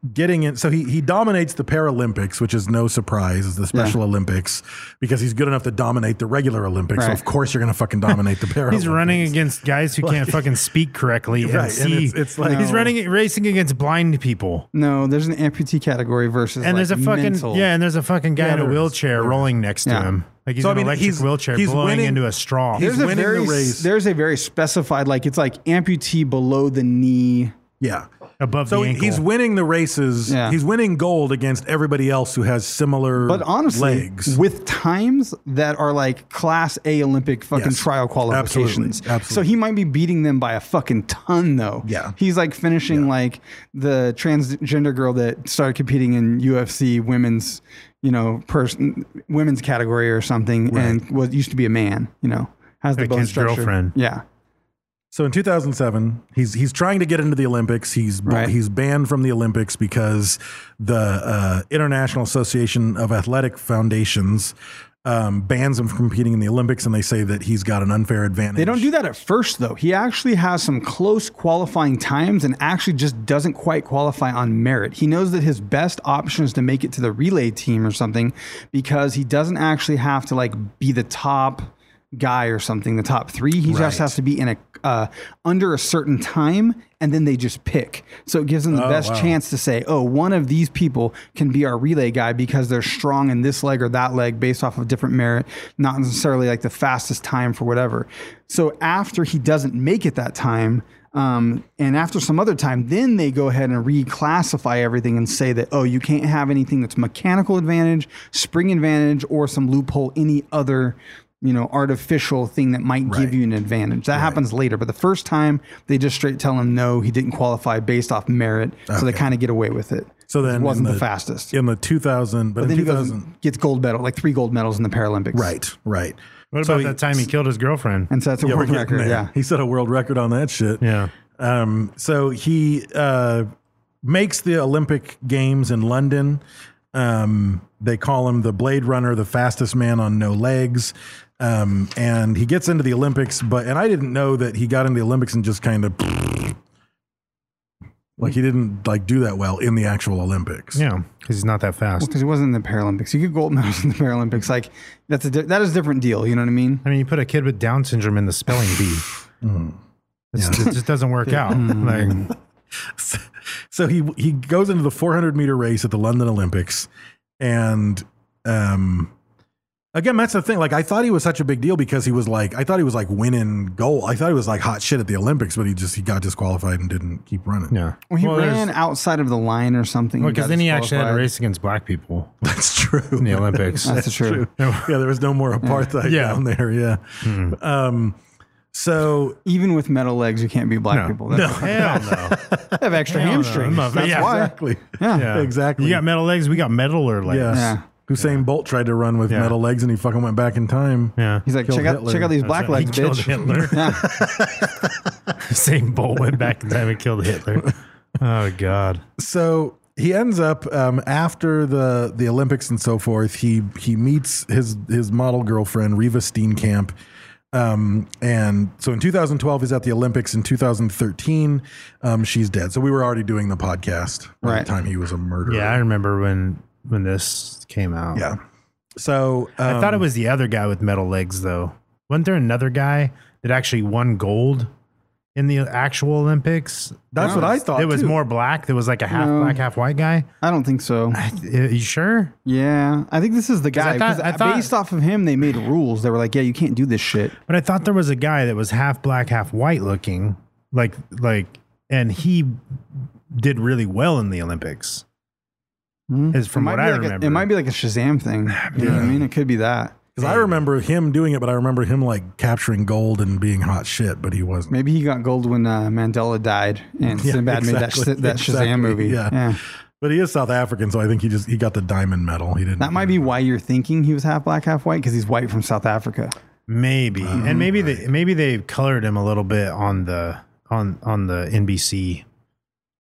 getting in. So he dominates the Paralympics, which is no surprise, is the Special Olympics, because he's good enough to dominate the regular Olympics. So of course you're going to fucking dominate the Paralympics. He's running against guys who can't fucking speak correctly and see. And it's like he's racing against blind people. No, there's an amputee category versus and like there's a fucking mental. and there's a fucking guy in a there is. wheelchair rolling next to him. Like he's in an electric wheelchair blowing winning, into a straw. He's winning the race. There's a very specified, like it's like amputee below the knee. Yeah. Above so the ankle. he's winning the races. Yeah. He's winning gold against everybody else who has similar But honestly, legs. with times that are like Class A Olympic fucking trial qualifications. Absolutely. So he might be beating them by a fucking ton, though. Yeah. He's like finishing like the transgender girl that started competing in UFC women's, women's category or something, and used to be a man. Has the bone his structure. girlfriend. Yeah. So in 2007, he's trying to get into the Olympics. He's banned from the Olympics because the International Association of Athletic Foundations bans him from competing in the Olympics, and they say that he's got an unfair advantage. They don't do that at first, though. He actually has some close qualifying times and actually just doesn't quite qualify on merit. He knows that his best option is to make it to the relay team or something, because he doesn't actually have to like be the top guy or something, the top three. He just has to be in a under a certain time, and then they just pick. So it gives them the best chance to say, oh, one of these people can be our relay guy because they're strong in this leg or that leg based off of different merit, not necessarily like the fastest time for whatever. So after he doesn't make it that time, and after some other time, then they go ahead and reclassify everything and say that, oh, you can't have anything that's mechanical advantage, spring advantage, or some loophole, any other artificial thing that might give you an advantage. That happens later. But the first time, they just straight tell him, no, he didn't qualify based off merit. So they kind of get away with it. So then it wasn't the fastest. In the 2000, but in then 2000, gets gold medal, like 3 gold medals in the Paralympics. Right. What about that time he killed his girlfriend? And so that's a world record. Yeah. He set a world record on that shit. Yeah. So he makes the Olympic Games in London. They call him the Blade Runner, the fastest man on no legs. And he gets into the Olympics, and I didn't know that he got into the Olympics and just kind of like he didn't like do that well in the actual Olympics. Yeah, because he's not that fast. Because he wasn't in the Paralympics. You get gold medals in the Paralympics. Like that is a different deal. You know what I mean? I mean, you put a kid with Down syndrome in the spelling bee. It just doesn't work out. Like, so he goes into the 400 meter race at the London Olympics, and again, that's the thing. Like, I thought he was such a big deal because I thought he was like winning gold. I thought he was like hot shit at the Olympics, but he got disqualified and didn't keep running. Yeah. Well, he ran outside of the line or something. Well, because then he actually had to race against black people. That's true. In the Olympics. That's true. Yeah, there was no more apartheid down there. Yeah. So even with metal legs, you can't be black people. No, hell no. They have extra hamstrings. That's why. Exactly. Yeah. Exactly. You got metal legs. We got metaler legs. Yeah. Usain Bolt tried to run with metal legs, and he fucking went back in time. Yeah. He's like, check out these black legs, he bitch. Killed Hitler. Usain Bolt went back in time and killed Hitler. Oh God. So he ends up after the Olympics and so forth. He meets his model girlfriend Riva Steenkamp. And so in 2012, he's at the Olympics. In 2013, she's dead. So we were already doing the podcast by the time he was a murderer. Yeah, I remember when this came out. Yeah. So I thought it was the other guy with metal legs, though. Wasn't there another guy that actually won gold in the actual Olympics? That's what I thought. It was more black. There was like a half black, half white guy. I don't think so. You sure? Yeah, I think this is the guy. I thought based off of him, they made rules. They were like, yeah, you can't do this shit. But I thought there was a guy that was half black, half white looking, like, and he did really well in the Olympics. Is from what I remember. It might be like a Shazam thing. You know what I mean? It could be that. Because I remember him doing it, but I remember him like capturing gold and being hot shit, but he wasn't. Maybe he got gold when Mandela died and Sinbad made that Shazam movie. Yeah. But he is South African, so I think he got the diamond medal. He didn't. That might be why you're thinking he was half black, half white, because he's white from South Africa. Maybe. And maybe they colored him a little bit on the NBC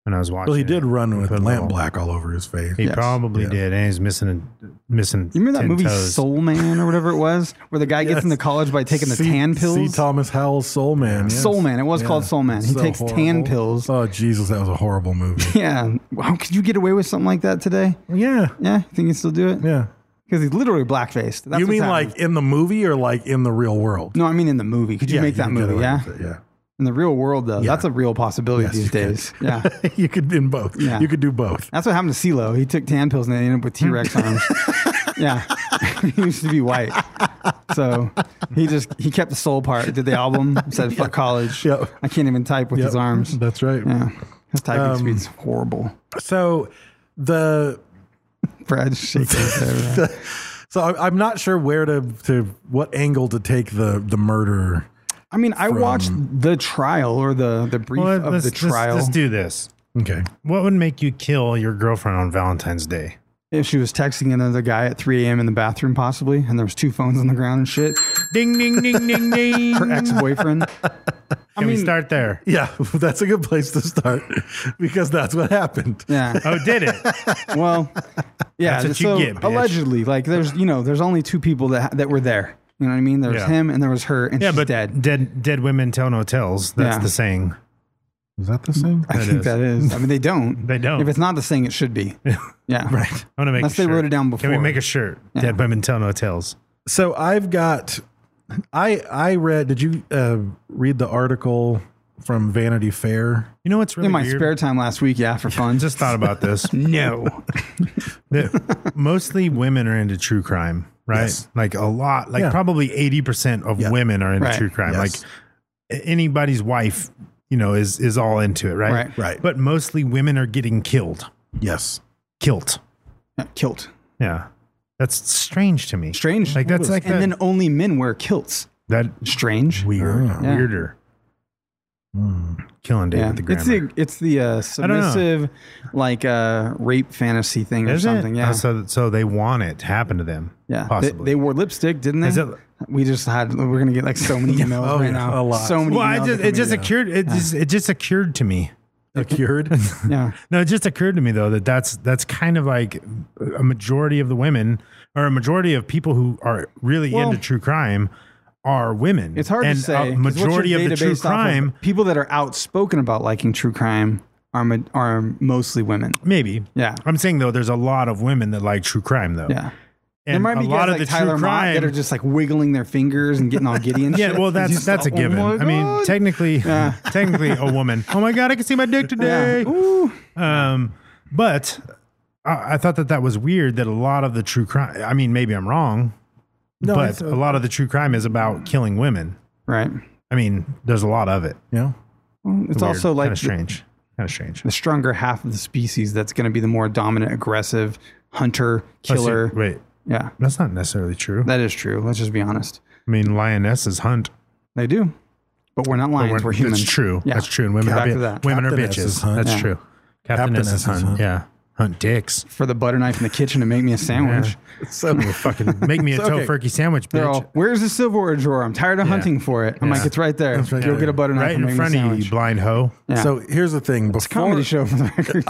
when I was watching. Well, he did it. run with Put a lamp little- black all over his face. He Yes. probably Yeah. did, and he's missing. You remember that 10 movie toes. Soul Man or whatever it was, where the guy gets Yes. into college by taking the C. tan pills? C. Thomas Howell's Soul Man. Yes. Soul Man. It was called Soul Man. He takes tan pills. Oh, Jesus, that was a horrible movie. Yeah. How could you get away with something like that today? Yeah. Yeah. You think you still do it? Yeah. Because he's literally black-faced. That's You what's mean happening. like in the movie or like in the real world? No, I mean in the movie. Could you make that can get movie? away Yeah. with it, yeah. In the real world, though, Yeah. that's a real possibility Yes, these you could. days. Yeah. You could in both. Yeah. You could do both. That's what happened to CeeLo. He took tan pills and they ended up with T-Rex arms. Yeah. He used to be white. So he kept the soul part, did the album, said fuck college. Yep. I can't even type with his Yep. arms. That's right. Yeah. His typing speed's horrible. So the Brad's shaking his head. Right? so I'm not sure where to what angle to take the murder. I mean, I watched the trial or the brief of the trial. Let's do this. Okay. What would make you kill your girlfriend on Valentine's Day? If she was texting another guy at 3 a.m. in the bathroom, possibly, and there was 2 phones on the ground and shit. Ding, ding, ding, ding, ding. Her ex-boyfriend. Can we start there? Yeah, that's a good place to start because that's what happened. Yeah. Oh, did it? Well, yeah. That's what you so get, bitch. allegedly, like there's only 2 people that were there. You know what I mean? There was Yeah. him and there was her, and Yeah, she's but dead. dead women tell no tales. That's Yeah. the saying. Is that the same? I think is. that is. I mean, they don't. They don't. If it's not the saying, it should be. Yeah. Right. I want to make Unless a they shirt. wrote it down Can we before. make a shirt? Yeah. Dead women tell no tales. So I've got. I read. Did you read the article from Vanity Fair? You know what's really In my weird? spare time last week, yeah, for fun. Just thought about this. no. That mostly women are into true crime, right? Yes. Like a lot, like Yeah. probably 80% of Yeah. women are into Right. true crime. Yes. Like anybody's wife, is all into it, right? Right. Right. But mostly women are getting killed. Yes. Killed. Yeah, kilt. Yeah. That's strange to me. Strange. Like that's like and that, then only men wear kilts. that Strange. weird, Yeah. weirder. Killing David Yeah, the Grammar. it's the submissive, like rape fantasy thing or Is something. it? Yeah, Oh, so they want it to happen to them. yeah. Possibly. They wore lipstick, didn't they? Is it- We just had. We're gonna get like so many emails Oh, right yeah, now. a lot. So many. well, emails it just coming occurred. It just occurred to me. Cured. in. Yeah, No, it just occurred to me though that's kind of like a majority of the women or a majority of people who are really Well, into true crime are women. it's hard and to say. a 'cause what's your majority of the data true based off of? crime, People that are outspoken about liking true crime are mostly women. maybe. Yeah. I'm saying though, there's a lot of women that like true crime though. Yeah. And there might be a lot guys of like the Tyler true Mott crime that are just like wiggling their fingers and getting all giddy and shit. Yeah, well, that's Just, a given. oh my I mean, God. technically, technically, a woman. Oh my God, I can see my dick today. Yeah. Ooh. But I thought that was weird that a lot of the true crime. I mean, maybe I'm wrong, No, but it's a lot of the true crime is about killing women. Right. I mean, there's a lot of it. Yeah. Well, it's Weird. also like kind of strange. Kind of strange. the stronger half of the species that's going to be the more dominant, aggressive hunter, killer. Wait, Yeah, that's not necessarily true. that is true. Let's just be honest. I mean, lionesses hunt. They do, but we're not lions. We're humans. That's true. Yeah. That's true. And women Back are to that. women are Captainesses bitches. hunt. That's Yeah. true. Captainesses Captainesses hunt. hunt. Yeah, hunt dicks. For the butter knife in the kitchen to make me a sandwich. So Fucking make me a Okay. tofurkey sandwich, They're bitch. all, where's the silverware drawer? I'm tired of Yeah. hunting for it. I'm Yeah. like, it's right there. That's right Go there. get a butter knife Right and in make front me a of you, sandwich. you blind hoe. Yeah. So here's the thing. It's a comedy show for the record.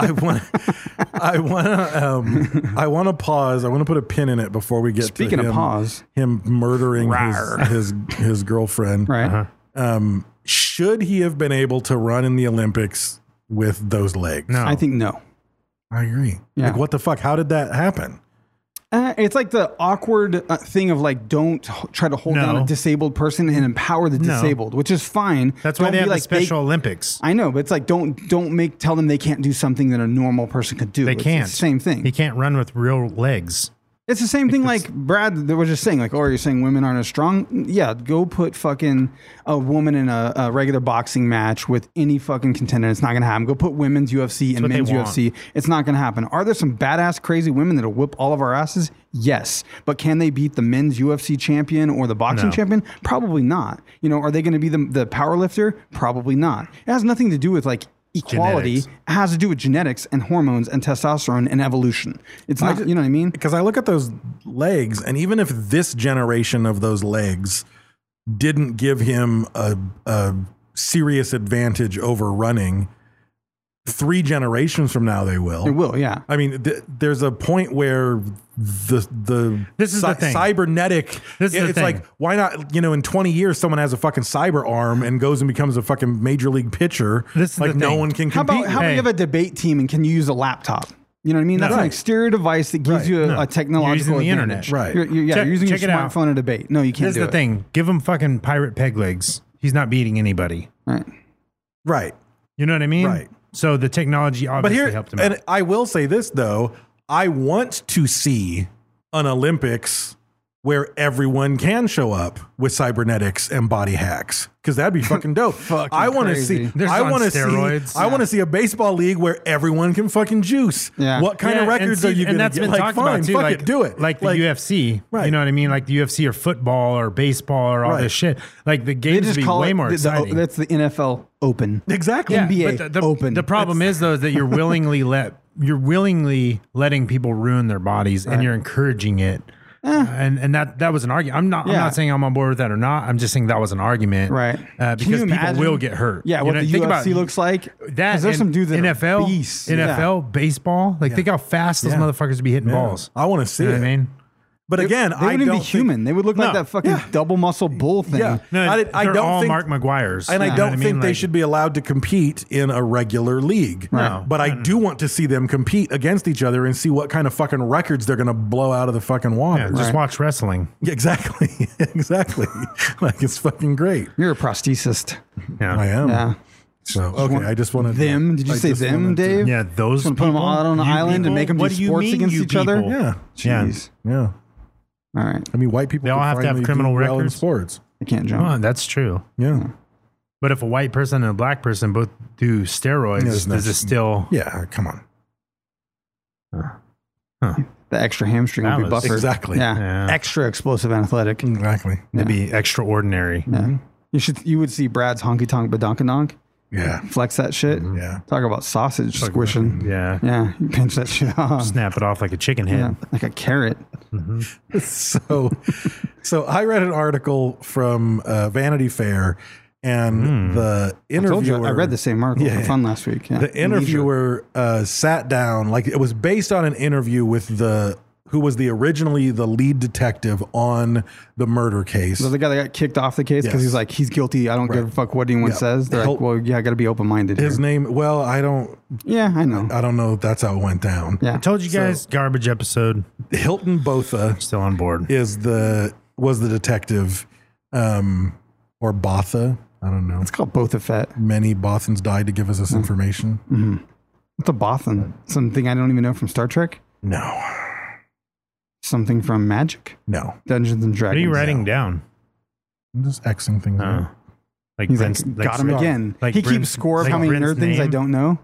I want to pause. I want to put a pin in it before we get Speaking to of him, pause. him murdering Rawr. his girlfriend. Right. Should he have been able to run in the Olympics with those legs? No, I think no. I agree. Yeah. Like, what the fuck? How did that happen? It's like the awkward thing of like, don't try to hold No. down a disabled person and empower the No. disabled, which is fine. That's why Don't they be have the like, Special Olympics. I know, but it's like don't tell them they can't do something that a normal person could do. They It's can't. the same thing. He can't run with real legs. It's the same thing like Brad that was just saying, like, oh, are you saying women aren't as strong? Yeah, go put fucking a woman in a regular boxing match with any fucking contender. It's not going to happen. Go put women's UFC and what they men's want. UFC. It's not going to happen. Are there some badass, crazy women that'll whip all of our asses? Yes. But can they beat the men's UFC champion or the boxing No. champion? Probably not. You know, are they going to be the power lifter? Probably not. It has nothing to do with like equality. Genetics. It has to do with genetics and hormones and testosterone and evolution. It's not, you know what I mean? Because I look at those legs, and even if this generation of those legs didn't give him a serious advantage over running, 3 generations from now, they will. It will, yeah. I mean, there's a point where the This is the thing. cybernetic. This is the it's thing. like, why not? In 20 years, someone has a fucking cyber arm and goes and becomes a fucking major league pitcher. This is like the no thing. one can How compete. about you have a debate team and can you use a laptop? You know what I mean? That's an Right. exterior device that gives Right. you No. a technological You're using the advantage. internet. Right. You're using Check your it out. smartphone to debate. No, you can't Here's do the it. thing. Give him fucking pirate peg legs. He's not beating anybody. Right. Right. You know what I mean? Right. So the technology But obviously here, helped him and out. I will say this though, I want to see an Olympics where everyone can show up with cybernetics and body hacks because that'd be fucking dope. Fucking I want to crazy. see. They're I on want to steroids. see. I want to see a baseball league where everyone can fucking juice. Yeah. What kind of Yeah, records are you going and to that's get? been Like, talked fine, about too. fuck Like, it, do it. Like the UFC. Right. You know what I mean? Like the UFC or football or baseball or all Right. this shit. Like the They games would just be call way it more exciting. that's the NFL Open. Exactly. Yeah. NBA but the, Open. The problem is though is that you're willingly letting people ruin their bodies and you're encouraging it. And that was an argument. I'm not saying I'm on board with that or not. I'm just saying that was an argument, Right. Because Can you people imagine- will get hurt. Yeah, You what know, the think UFC about looks like. that. 'Cause there's some dudes that NFL, are beasts. NFL, baseball. Like think how fast those Yeah. motherfuckers would be hitting Yeah. balls. I want to see You know it. what I mean? But again, They I wouldn't don't be human. They would look like No. that fucking double muscle bull thing. Yeah. No, I they're don't all think Mark McGuire's. And I You know don't what think mean? they Like- should be allowed to compete in a regular league. No. But I do want to see them compete against each other and see what kind of fucking records they're going to blow out of the fucking water. Yeah, just watch wrestling. Yeah, exactly. Exactly. Like it's fucking great. You're a prosthesist. Yeah. I am. Yeah. So, okay, I just wanted Them? Did you I say just them, wanted to- Dave? Yeah, those Just wanna put them people? out on an You island and people? make them What do do you sports mean, against you each other? people? Yeah. Jeez. Yeah. All right. I mean, white people They all could have to have finally criminal do well in records? sports. I can't jump. Oh, that's true. Yeah. But if a white person and a black person both do steroids, Yeah, it's not- does it still? Yeah, come on. The extra hamstring will be That was- buffered. Exactly. Yeah. Yeah. Extra explosive and athletic. Exactly. It'd be extraordinary. Yeah. You would see Brad's honky tonk badonkadonk. Yeah. Flex that shit. Yeah. Talk about sausage squishing. Yeah. Yeah. You pinch that shit off. Snap it off like a chicken head. Yeah. Like a carrot. So I read an article from Vanity Fair, and the I told you, interviewer. I read the same article for fun last week. Yeah. The interviewer sat down, like it was based on an interview with who was originally the lead detective on the murder case. So the guy that got kicked off the case because Yes. he's like, he's guilty. I don't give a fuck what anyone Yeah. says. They're like, well, yeah, I got to be open minded. His name, well, I don't Yeah, I know. know if that's how it went down. Yeah. I told you guys, garbage episode. Hilton Botha Still on board. was the detective, or Botha. I don't know. It's called Botha Fett. Many Bothans died to give us this information. What's a Bothan? Something I don't even know from Star Trek? No, Something from Magic? no. Dungeons and Dragons. What are you writing down? I'm just Xing things out. Like He's Brent's, like, got him Brent- again. like He keeps Brent's- score of like how many Brent's nerd things I name? don't know.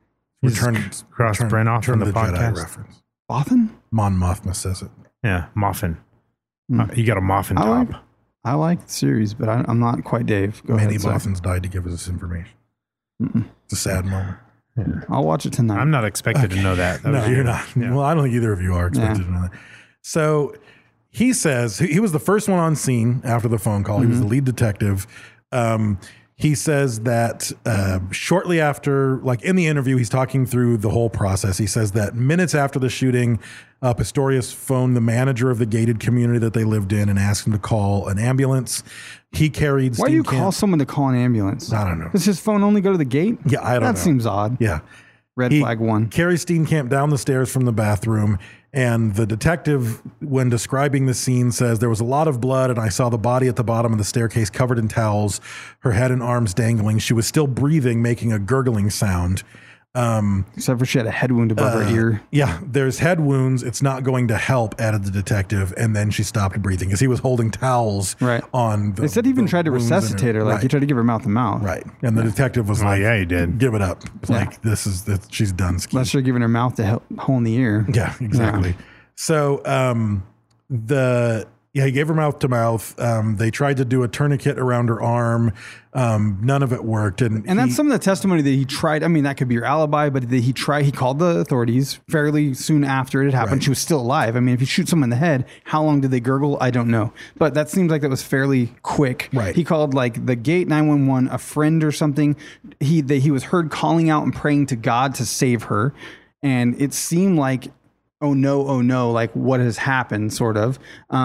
Cross Brent off from the Jedi podcast. reference. Bothan? Mon Mothma says it. Yeah, Muffin. Hmm. You got a muffin I top. like the series, but I'm not quite Dave. Go Many ahead. sorry. Bothans died to give us this information. It's a sad moment. I'll watch it tonight. I'm not expected to know that. That No, was you're you. not. Yeah. Well, I don't think either of you are expected to know that. So he says he was the first one on scene after the phone call. He was the lead detective. He says that shortly after, like in the interview, he's talking through the whole process. He says that minutes after the shooting, Pistorius phoned the manager of the gated community that they lived in and asked him to call an ambulance. He carried. Why do you steam call camp- someone to call an ambulance? I don't know. Does his phone only go to the gate? Yeah, I don't know. That seems odd. Yeah. Red He flag one. carries Steenkamp down the stairs from the bathroom, and the detective, when describing the scene, says there was a lot of blood, and I saw the body at the bottom of the staircase covered in towels, her head and arms dangling. She was still breathing, making a gurgling sound. Except for she had a head wound above her ear. Yeah, there's head wounds. It's not going to help, added the detective, and then she stopped breathing as he was holding towels Right. on the They said he even the tried to wounds in resuscitate her. Like he Right. tried to give her mouth to mouth. Right. And the detective was like, yeah, he did. give it up. Like, she's done skiing. Unless you're giving her mouth to hole in the ear. Yeah, exactly. So Yeah, he gave her mouth to mouth. They tried to do a tourniquet around her arm. None of it worked. And that's some of the testimony that he tried. I mean, that could be your alibi, but he called the authorities fairly soon after it had happened. Right. She was still alive. I mean, if you shoot someone in the head, how long did they gurgle? I don't know. But that seems like that was fairly quick. Right. He called like the gate 911, a friend or something. He was heard calling out and praying to God to save her. And it seemed like, oh no, like what has happened, sort of.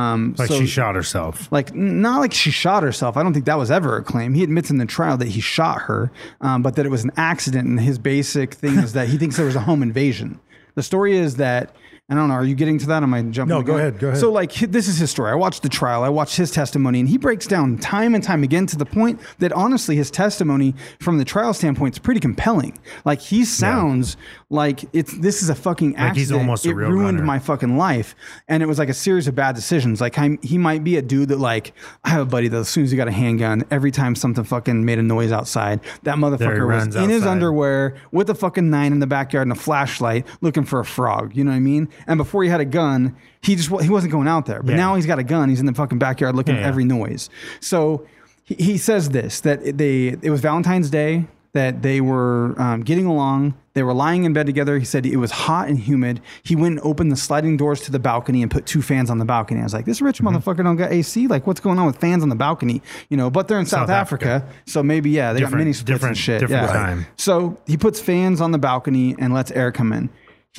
She shot herself. Like, not like she shot herself. I don't think that was ever a claim. He admits in the trial that he shot her, but that it was an accident. And his basic thing is that he thinks there was a home invasion. The story is that, I don't know, are you getting to that? Am I jumping? No, go ahead. So like, this is his story. I watched the trial. I watched his testimony, and he breaks down time and time again to the point that honestly, his testimony from the trial standpoint is pretty compelling. Like, he sounds like this is a fucking accident. Like he's almost a real ruined runner. my fucking life. And it was like a series of bad decisions. Like, he might be a dude that, like, I have a buddy that as soon as he got a handgun, every time something fucking made a noise outside, that motherfucker was in his underwear with a fucking 9 in the backyard and a flashlight looking for a frog. You know what I mean? And before he had a gun, he wasn't going out there. But now he's got a gun. He's in the fucking backyard looking at every noise. So he says this, that it was Valentine's Day, that they were getting along. They were lying in bed together. He said it was hot and humid. He went and opened the sliding doors to the balcony and put 2 fans on the balcony. I was like, this rich motherfucker don't got AC? Like, what's going on with fans on the balcony? You know, but they're in South Africa. So maybe, they got mini splits and shit. Different time. So he puts fans on the balcony and lets air come in.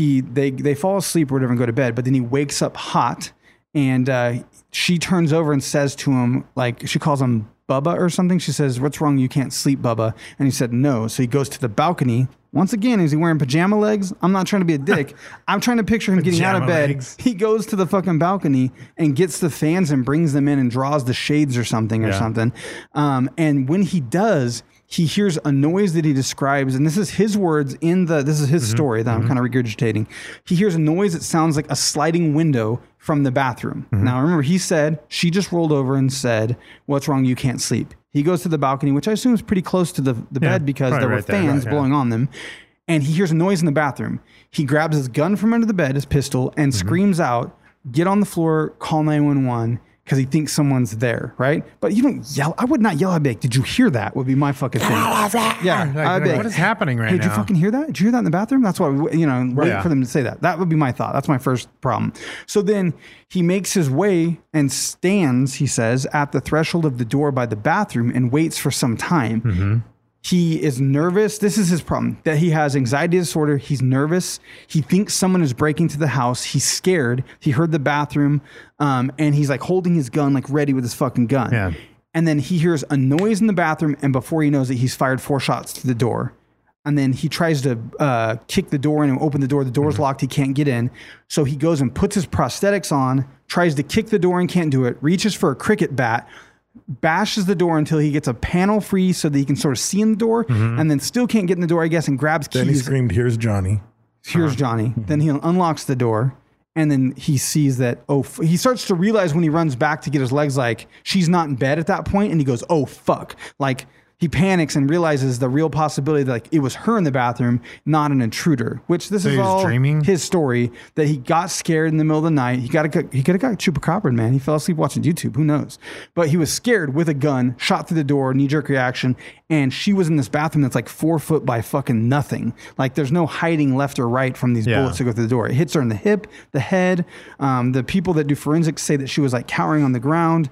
They fall asleep or whatever and go to bed, but then he wakes up hot, and she turns over and says to him, like, she calls him Bubba or something. She says, what's wrong? You can't sleep, Bubba. And he said, no. So he goes to the balcony. Once again, is he wearing pajama legs? I'm not trying to be a dick. I'm trying to picture him getting out of bed. Legs. He goes to the fucking balcony and gets the fans and brings them in and draws the shades or something. And when he does, he hears a noise that he describes, and this is his words this is his story that I'm kind of regurgitating. He hears a noise that sounds like a sliding window from the bathroom. Now, remember, he said, she just rolled over and said, what's wrong? You can't sleep. He goes to the balcony, which I assume is pretty close to the bed because there were fans blowing on them. And he hears a noise in the bathroom. He grabs his gun from under the bed, his pistol, and screams out, get on the floor, call 911. Because he thinks someone's there, right? But you don't yell. I would not yell. I'd be like, did you hear that? Would be my fucking thing. I'd be like, what is happening right now? Did you fucking hear that? Did you hear that in the bathroom? That's why, wait for them to say that. That would be my thought. That's my first problem. So then he makes his way and stands, he says, at the threshold of the door by the bathroom and waits for some time. He is nervous. This is his problem, that he has anxiety disorder. He's nervous. He thinks someone is breaking into the house. He's scared. He heard the bathroom, and he's like holding his gun, like ready with his fucking gun. Yeah. And then he hears a noise in the bathroom, and before he knows it, he's fired 4 shots to the door. And then he tries to kick the door in and open the door. The door's locked. He can't get in. So he goes and puts his prosthetics on, tries to kick the door and can't do it, reaches for a cricket bat, bashes the door until he gets a panel free so that he can sort of see in the door, and then still can't get in the door, I guess, and grabs keys. Then he screamed, here's Johnny. Here's Johnny. Then he unlocks the door, and then he sees that, he starts to realize when he runs back to get his legs, like, she's not in bed at that point, and he goes, oh, fuck. Like, he panics and realizes the real possibility that, like, it was her in the bathroom, not an intruder, which this is all dreaming? His story, that he got scared in the middle of the night. He could have got chupacabra, man. He fell asleep watching YouTube. Who knows? But he was scared with a gun, shot through the door, knee-jerk reaction, and she was in this bathroom that's like 4 foot by fucking nothing. Like, there's no hiding left or right from these bullets that go through the door. It hits her in the hip, the head. The people that do forensics say that she was like cowering on the ground,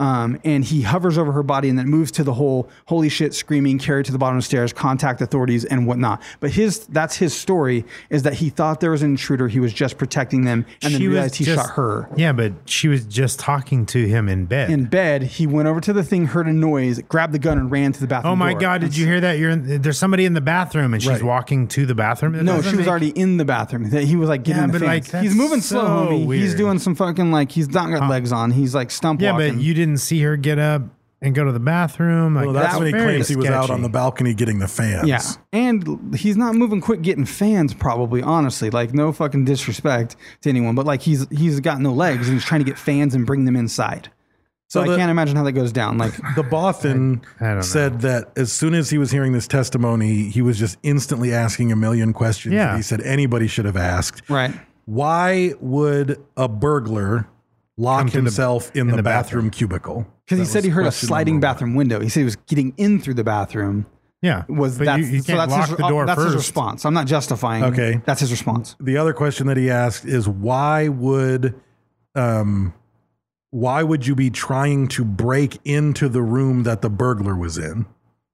and he hovers over her body and then moves to the whole holy shit, screaming, carried to the bottom of the stairs, contact authorities and whatnot. But that's his story, is that he thought there was an intruder. He was just protecting them, and then realized he shot her. Yeah, but she was just talking to him in bed. In bed, he went over to the thing, heard a noise, grabbed the gun and ran to the bathroom Oh my door. God, did you hear that? There's somebody in the bathroom, and she's walking to the bathroom? No, she was already in the bathroom. He was like getting the fans. Like, he's moving so slow, homie. weird. He's doing some fucking, like, he's not got legs on. He's like stump walking. Yeah, but you didn't see her get up and go to the bathroom. Like, Well, that's when he claims he was out sketchy. on the balcony getting the fans. Yeah. And he's not moving quick getting fans, probably, honestly. Like, no fucking disrespect to anyone, but like he's got no legs and he's trying to get fans and bring them inside. So I can't imagine how that goes down. Like, the Bothan I don't know. said that as soon as he was hearing this testimony, he was just instantly asking a million questions that he said anybody should have asked. Right. Why would a burglar lock himself in the bathroom cubicle? Because he That said he was heard a question sliding number one. bathroom window. He said he was getting in through the bathroom. Yeah. Was but that you can't lock the door that's his first. response. I'm not justifying. Okay. That's his response. The other question that he asked is why would you be trying to break into the room that the burglar was in?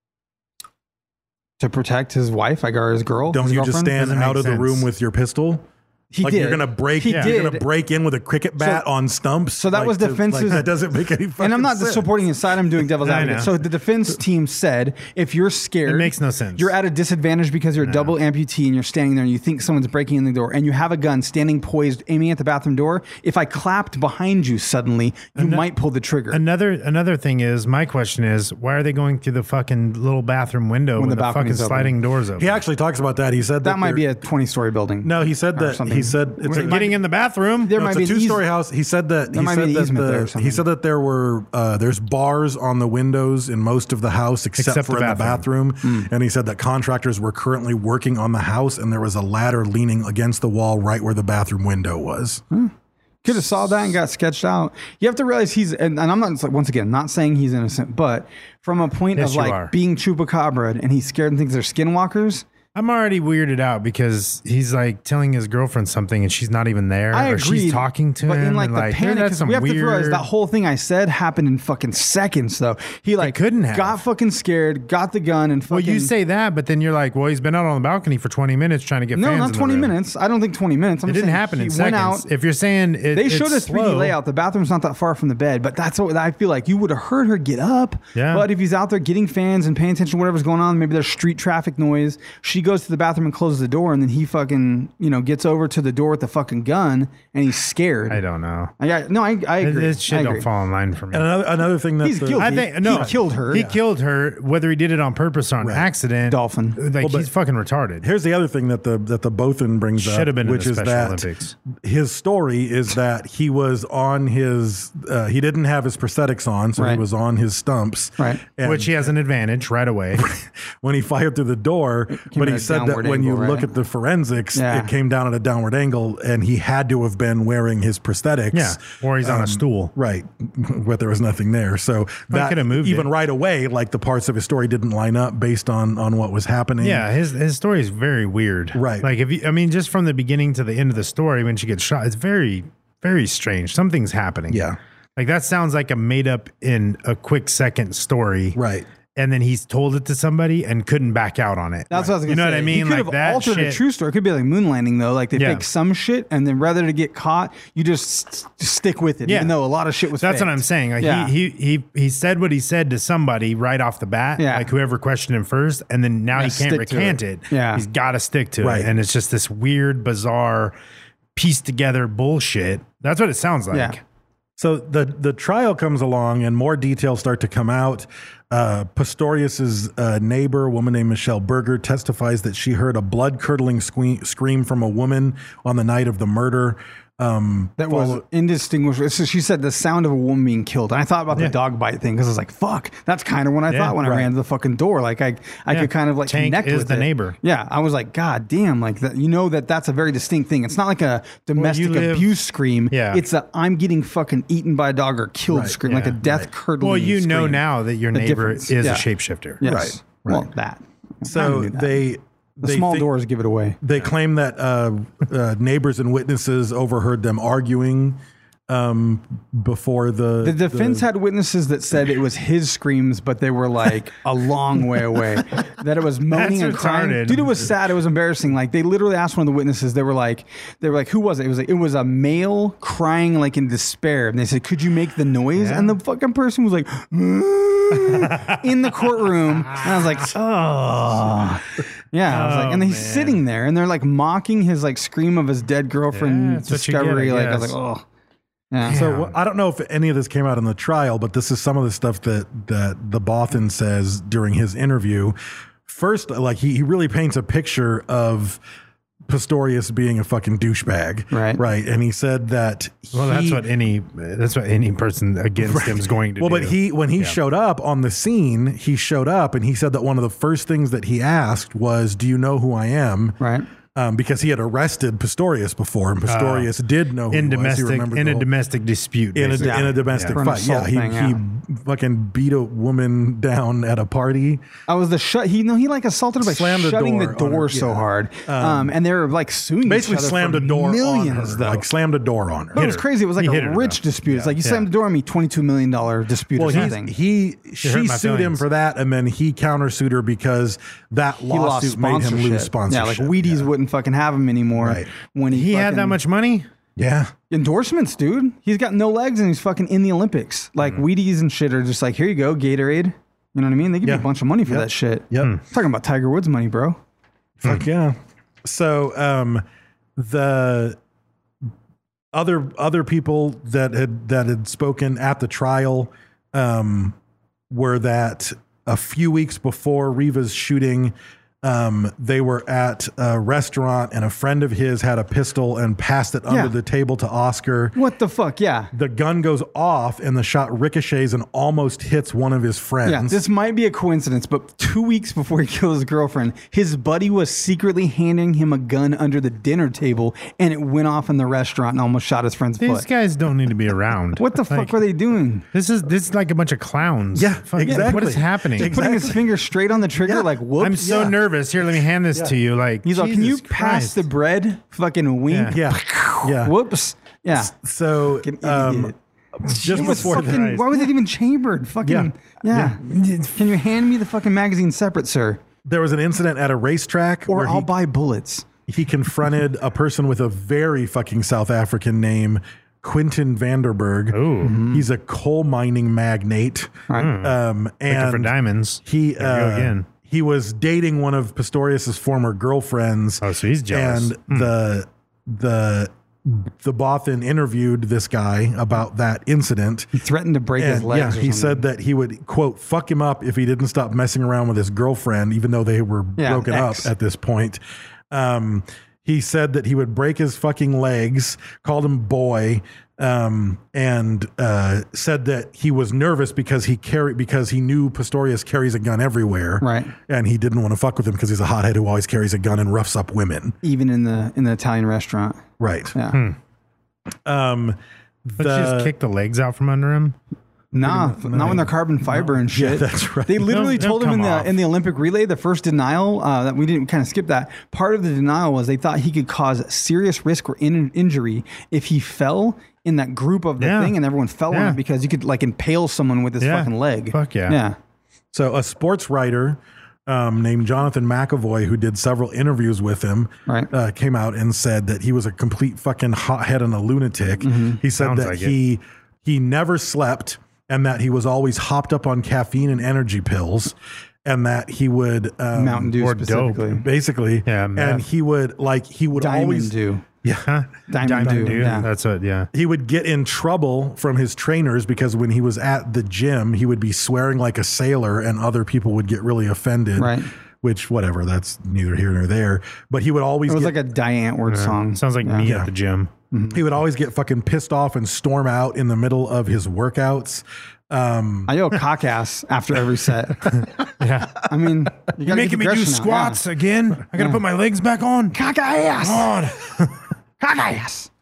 To protect his wife, or his girl. Don't his you just girlfriend? stand Doesn't out make of the sense. room with your pistol? He like did. You're gonna break. He You're did. gonna break in with a cricket bat on stumps. So that Like, was defense's. that doesn't make any. And I'm not sense. supporting his side. I'm doing devil's I advocate. know. So the defense team said, if you're scared, It makes no sense. You're at a disadvantage because you're a double amputee and you're standing there and you think someone's breaking in the door and you have a gun standing poised, aiming at the bathroom door. If I clapped behind you suddenly, you might pull the trigger. Another thing is, my question is, why are they going through the fucking little bathroom window When when the the fucking balcony's open? sliding doors open? He actually talks about that. He said that might be they're- a 20-story building. No, he said or that. something. He said it's a, Getting in the bathroom. There no, might it's be a an two-story easement. house. He said that. There He might said be an that easement there or he something. said that there were there's bars on the windows in most of the house except for the in the bathroom. Hmm. And he said that contractors were currently working on the house, and there was a ladder leaning against the wall right where the bathroom window was. Could have saw that and got sketched out. You have to realize and I'm not, once again, not saying he's innocent, but from a point Yes, of you like are. being chupacabra and he's scared and thinks they're skinwalkers. I'm already weirded out because he's like telling his girlfriend something and she's not even there. I or agree. she's talking to but him. in like and the dude, panic, that's because some we have to realize weird. that whole thing I said happened in fucking seconds. Though he like couldn't have. got fucking scared, got the gun, and fucking. Well, you say that, but then you're like, well, he's been out on the balcony for 20 minutes trying to get no, fans not in the 20 room. minutes. I don't think 20 minutes. I'm It didn't saying happen he in went seconds. out. If you're saying They showed it's a 3D slow, layout. The bathroom's not that far from the bed, but that's what I feel like. You would have heard her get up. Yeah. But if he's out there getting fans and paying attention to whatever's going on, maybe there's street traffic noise. She goes to the bathroom and closes the door, and then he fucking, gets over to the door with the fucking gun, and he's scared. I don't know. I agree. This shit I don't agree. fall in line for me. And another thing that He's guilty. I think no, He killed her. He Yeah. killed her, whether he did it on purpose or on accident. Dolphin. Like but he's fucking retarded. Here's the other thing that the Bothan brings up, Should have been in which the is Special that Olympics. his story is that he was on his he didn't have his prosthetics on, so he Right. was on his stumps, Right. And Which he has an advantage right away. when he fired through the door, but at he a said that downward when you angle, look right? at the forensics, Yeah. it came down at a downward angle, and he had to have been wearing his prosthetics. Yeah, or he's on a stool. Right, but there was nothing there. So that could have moved even it. right away, like the parts of his story didn't line up based on what was happening. Yeah, his story is very weird. Right. Like just from the beginning to the end of the story when she gets shot, it's very, very strange. Something's happening. Yeah. Like that sounds like a made up in a quick second story. Right. And then he's told it to somebody and couldn't back out on it. That's what I was gonna You know say. what I mean? He could Like have that altered a shit. true story. It could be like moon landing though. Like they Yeah. fake some shit, and then rather to get caught, you just stick with it. Yeah. Even though a lot of shit was. That's what faked. I'm saying. Like Yeah. he said what he said to somebody right off the bat. Yeah. Like whoever questioned him first, and then now Yeah, he can't stick to recant it. it. Yeah. He's got to stick to Right. it, and it's just this weird, bizarre, pieced together bullshit. That's what it sounds like. Yeah. So the trial comes along and more details start to come out. Pistorius's neighbor, a woman named Michelle Berger, testifies that she heard a blood-curdling scream from a woman on the night of the murder. That was indistinguishable. So she said the sound of a woman being killed. And I thought about the dog bite thing because I was like, fuck. That's kind of when I thought when I ran to the fucking door. Like I could kind of like Tank connect is with the it. neighbor. Yeah. I was like, God damn. Like that, that's a very distinct thing. It's not like a domestic live- abuse scream. Yeah. It's a I'm getting fucking eaten by a dog or killed Right, scream. Like a yeah, death curdling Well, you know scream. now that your The neighbor difference. is Yeah. a shapeshifter. Yes. Right, Well, right. that. I So knew that. they small think- doors give it away. They claim that neighbors and witnesses overheard them arguing before The defense had witnesses that said it was his screams, but they were like a long way away. That it was moaning That's and crying. retarded. Dude, it was sad. It was embarrassing. Like they literally asked one of the witnesses. They were like, who was it? It was a male crying like in despair. And they said, "Could you make the noise?" Yeah. And the fucking person was like, in the courtroom. And I was like, oh. Yeah, I was like, and he's man. sitting there, and they're like mocking his like scream of his dead girlfriend Yeah, that's what you get, discovery. I Like I was guess. like, oh. Yeah. So I don't know if any of this came out in the trial, but this is some of the stuff that the Bothan says during his interview. First, like he really paints a picture of Pistorius being a fucking douchebag, right? And he said that. That's what any person against him is going to do. But when he showed up on the scene, he showed up and he said that one of the first things that he asked was, "Do you know who I am?" Right. because he had arrested Pistorius before, and Pistorius did know who in he was. He domestic remembered in the a whole- domestic dispute. in basically. a domestic For an fight. Yeah, assault thing, he fucking beat a woman down at a party. I was the he like assaulted her by Slammed the shutting the door on door her, so yeah. hard, and they were like suing Basically, each other slammed for a door millions, on her. though. Like slammed a door on her. But it was crazy. It was like He hit a her, rich though. dispute. It's like you Yeah. slammed the door on me, $22 million dispute or something. She hurt my sued him feelings. for that, and then he countersued her because that He lost lawsuit made him lose sponsorship. sponsorship. Yeah, like Wheaties wouldn't fucking have him anymore. Right. When He had that fucking- much money? Yeah. endorsements, dude. He's got no legs and he's fucking in the Olympics. Like Wheaties and shit are just like, here you go, Gatorade. You know what I mean? They give you a bunch of money for that shit. Yep. Talking about Tiger Woods money, bro. Fuck yeah. So the other people that had spoken at the trial were that a few weeks before Riva's shooting, they were at a restaurant and a friend of his had a pistol and passed it under the table to Oscar. What the fuck? Yeah. The gun goes off and the shot ricochets and almost hits one of his friends. Yeah, this might be a coincidence, but 2 weeks before he killed his girlfriend, his buddy was secretly handing him a gun under the dinner table, and it went off in the restaurant and almost shot his friend's These foot. guys don't need to be around. What the fuck were they doing? This is like a bunch of clowns. Yeah, Fuck, exactly. What is happening? Just putting his finger straight on the trigger, like, whoops. I'm so nervous. Here, let me hand this to you. Like, He's like, can you Jesus pass Christ. the bread? Fucking wink. Yeah. Yeah. Whoops. Yeah. So Fucking idiot. just It was before fucking, that, why was it even chambered? Fucking, yeah. Can you hand me the fucking magazine separate, sir? there was an incident at a racetrack Or where I'll buy bullets. he confronted a person with a very fucking South African name, Quentin Vanderberg. Ooh. He's a coal mining magnate. Right. And Looking for diamonds. He There you go again. He was dating one of Pistorius's former girlfriends. Oh, so he's jealous. And the Bothan interviewed this guy about that incident. He threatened to break his And, legs. yeah, or he something. said that he would, quote, fuck him up if he didn't stop messing around with his girlfriend, even though they were broken ex. up at this point. He said that he would break his fucking legs, called him boy, and said that he was nervous because he knew Pistorius carries a gun everywhere. Right. And he didn't want to fuck with him because he's a hothead who always carries a gun and roughs up women. Even in the Italian restaurant. Right. Yeah. But you just kick the legs out from under him. Nah, not when they're carbon fiber and shit. Yeah, that's right. They literally They'll told him come off. in the Olympic relay, the first denial that we didn't kind of skip that. Part of the denial was they thought he could cause serious risk or injury if he fell in that group of the Yeah. thing and everyone fell on Yeah. it because you could like impale someone with his Yeah. fucking leg. Fuck yeah. Yeah. So a sports writer named Jonathan McAvoy, who did several interviews with him, Right. came out and said that he was a complete fucking hothead and a lunatic. He said Sounds that like he never slept and that he was always hopped up on caffeine and energy pills, and that he would Mountain Dew or dope. specifically. basically, Yeah, and meth. he would Diamond always Dew. yeah. Diamond Dew. Yeah. That's what, yeah. He would get in trouble from his trainers because when he was at the gym, he would be swearing like a sailor and other people would get really offended. Right. Which, whatever, that's neither here nor there. But he would always It was get, like a Diane Antwoord song. Sounds like me at the gym. he would always get fucking pissed off and storm out in the middle of his workouts. I yell cock ass after every set. Yeah. I mean, you gotta get the aggression out. Yeah. again. I got to put my legs back on. Cock ass. God. Cock ass.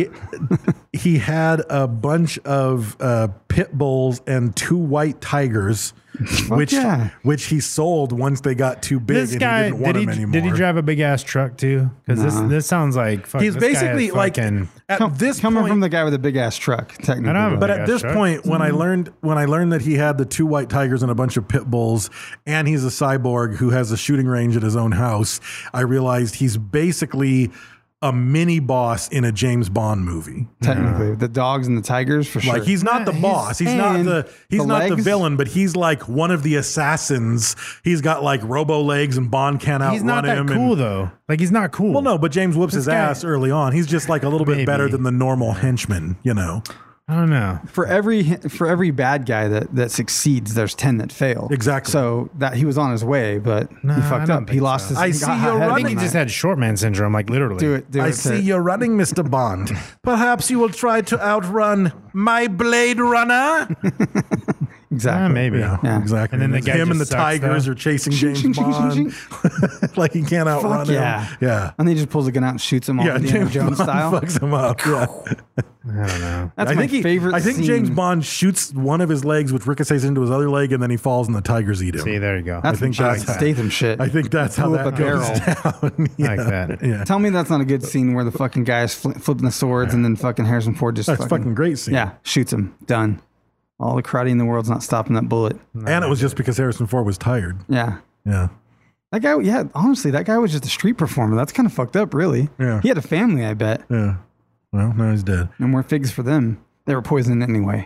He had a bunch of pit bulls and 2 white tigers, which yeah. which he sold once they got too big This and guy, he didn't want them anymore. did he drive a big ass truck too? Because this sounds like fuck, He's this guy is basically like fucking- at this Coming point, from the guy with the big ass truck, technically. I know, But big at ass this truck. point, when I learned that he had the 2 white tigers and a bunch of pit bulls, and he's a cyborg who has a shooting range at his own house, I realized he's basically a mini boss in a James Bond movie. Technically, the dogs and the tigers for sure. Like he's not the boss. He's not and the the not the legs. villain, but he's like one of the assassins. He's got like robo legs and Bond can't outrun he's not that him. cool though. Like he's not cool. Well, no, but James whoops his guy- ass early on. He's just like a little bit Maybe. better than the normal henchman, you know. I don't know. for every bad guy that succeeds, there's 10 that fail. Exactly. So that he was on his way, but Nah, he I fucked don't up. He think lost so. his. I he see got you're hot-headed I running. think he that just night. had short man syndrome, like literally. Do it. I see you're running, Mr. Bond. Perhaps you will try to outrun my Blade Runner. Exactly. Maybe. Yeah. Exactly. And then the it's guy him and the just sucks, Tigers though. are chasing James Bond. Like he can't outrun him. Yeah. Yeah. And then he just pulls a gun out and shoots him all Yeah, Indiana James Jones Bond style. fucks him up. Yeah. I don't know. That's my favorite I think scene. James Bond shoots one of his legs, which ricochets into his other leg, and then he falls, and the tigers eat him. See, there you go. That's I think Jason that's Statham shit. I think that's how Blew up that a goes down. Yeah. Like that. Yeah, Tell me that's not a good scene where the fucking guy is flipping the swords and then fucking Harrison Ford just that's a fucking great scene. Yeah, shoots him. Done. All the karate in the world's not stopping that bullet. And it was just because Harrison Ford was tired. Yeah. Yeah. That guy, yeah, honestly, that guy was just a street performer. That's kind of fucked up, really. Yeah. He had a family, I bet. Yeah. Well, now he's dead. No more figs for them. They were poisoned anyway.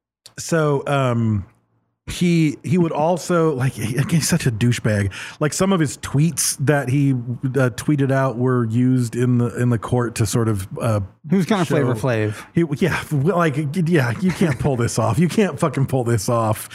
So he would also like he's such a douchebag. Like some of his tweets that he tweeted out were used in the court to sort of He was kind of show- Flavor Flav. You can't pull this off. You can't fucking pull this off.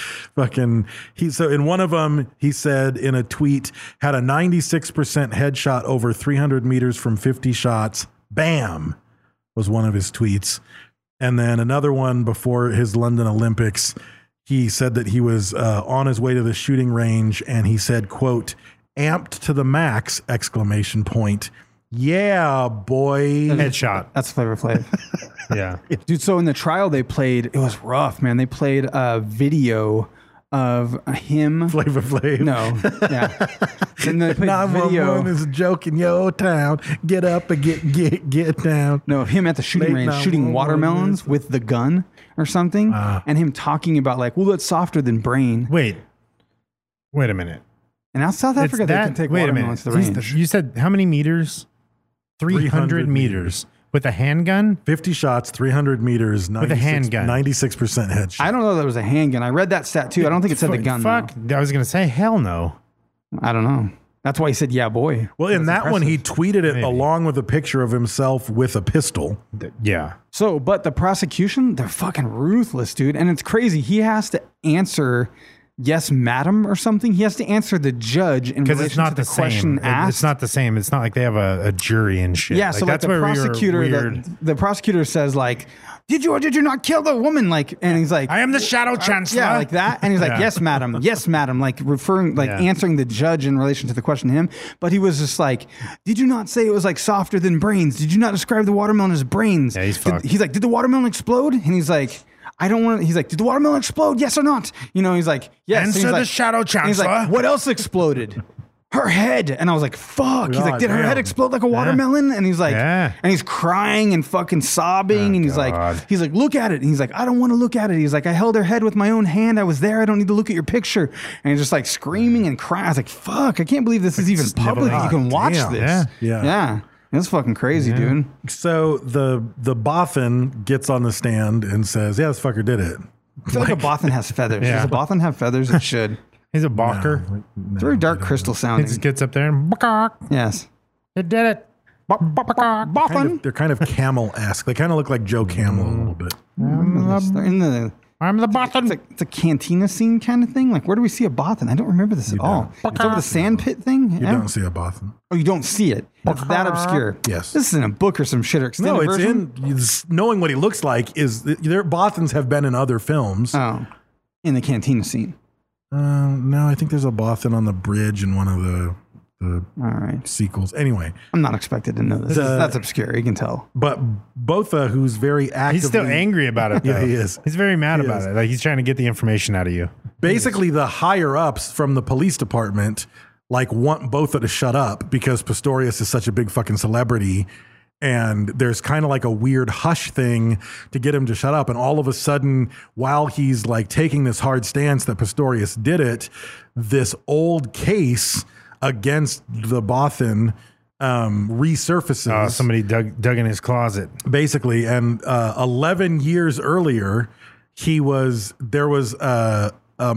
So in one of them he said in a tweet, had a 96% headshot over 300 meters from 50 shots. Bam was one of his tweets. And then another one before his London Olympics, he said that he was on his way to the shooting range, and he said, quote, amped to the max, exclamation point. Yeah, boy. Headshot. That's Flavor Flav. Yeah. Dude, so in the trial they played, it was rough, man. They played a video of him. Flavor Flav. No, yeah. And they played 911 video. is a joke in your town. Get up and get down. No, of him at the shooting Late range shooting 911 watermelons with the gun or something, and him talking about like, well, that's softer than brain. Wait a minute. And now South Africa, they can take wait a watermelons minute. to the range. You said how many meters? 300 meters. With a handgun? 50 shots, 300 meters, 96, With a handgun. 96% headshot. I don't know that was a handgun. I read that stat too. I don't think it said the gun. Fuck. I was going to say, hell no. Though. I don't know. That's why he said, yeah, boy. Well, in That's that one, he impressive. tweeted it Maybe. along with a picture of himself with a pistol. Yeah. So, but the prosecution, they're fucking ruthless, dude. And it's crazy. He has to answer, yes, madam, or something. He has to answer the judge in Because relation it's not to the the question same. asked. It's not the same. It's not like they have a jury and shit. Yeah, so like that's the where we were prosecutor, weird. the prosecutor says like, did you or did you not kill the woman? Like, and he's like, I am the shadow chancellor. yeah, like that. And he's like, Yeah. yes, madam, like referring, like Yeah. answering the judge in relation to the question to him. But he was just like, did you not say it was like softer than brains? Did you not describe the watermelon as brains? Yeah, he's fucked. He's like, did the watermelon explode? And he's like, I don't want to. He's like, did the watermelon explode? Yes or not? You know, he's like, yes. Answer And he's the like, shadow and he's like, chancellor. what else exploded? Her head. And I was like, fuck. He's like, God did her damn. head explode like a watermelon? And he's like, Yeah. and he's crying and fucking sobbing. And he's God. like, look at it. And he's like, I don't want to look at it. He's like, I held her head with my own hand. I was there. I don't need to look at your picture. And he's just like screaming and crying. I was like, fuck, I can't believe this is even public. You can watch damn. this. Yeah. Yeah. It's fucking crazy, dude. So the Bothan gets on the stand and says, yeah, this fucker did it. I feel like a Bothan has feathers. Yeah. Does a Bothan have feathers? It should. He's a balker. It's very dark crystal He sounding. just gets up there and Yes. it did it. Bothan. They're kind of camel-esque. They kind of look like Joe Camel a little bit. They're in the I'm the bottom. It's a cantina scene kind of thing. Like, where do we see a Bothan? I don't remember this at all. It's over the sand pit thing. You don't see a Bothan. Oh, you don't see it. It's that obscure. Yes. This is in a book or some shit or extended No, it's version? knowing what he looks like is their Bothans have been in other films. Oh, in the cantina scene. No, I think there's a Bothan on the bridge in one of the All right. sequels. Anyway, I'm not expected to know this. That's obscure. You can tell. but Botha, who's very actively... He's still angry about it, though. Yeah, he is. He's very mad He about is. it. Like, he's trying to get the information out of you. Basically, the higher-ups from the police department want Botha to shut up because Pistorius is such a big fucking celebrity. And there's kind of like a weird hush thing to get him to shut up. And all of a sudden, while he's like taking this hard stance that Pistorius did it, this old case against the Bothan resurfaces. Somebody dug in his closet. Basically. And 11 years earlier, there was a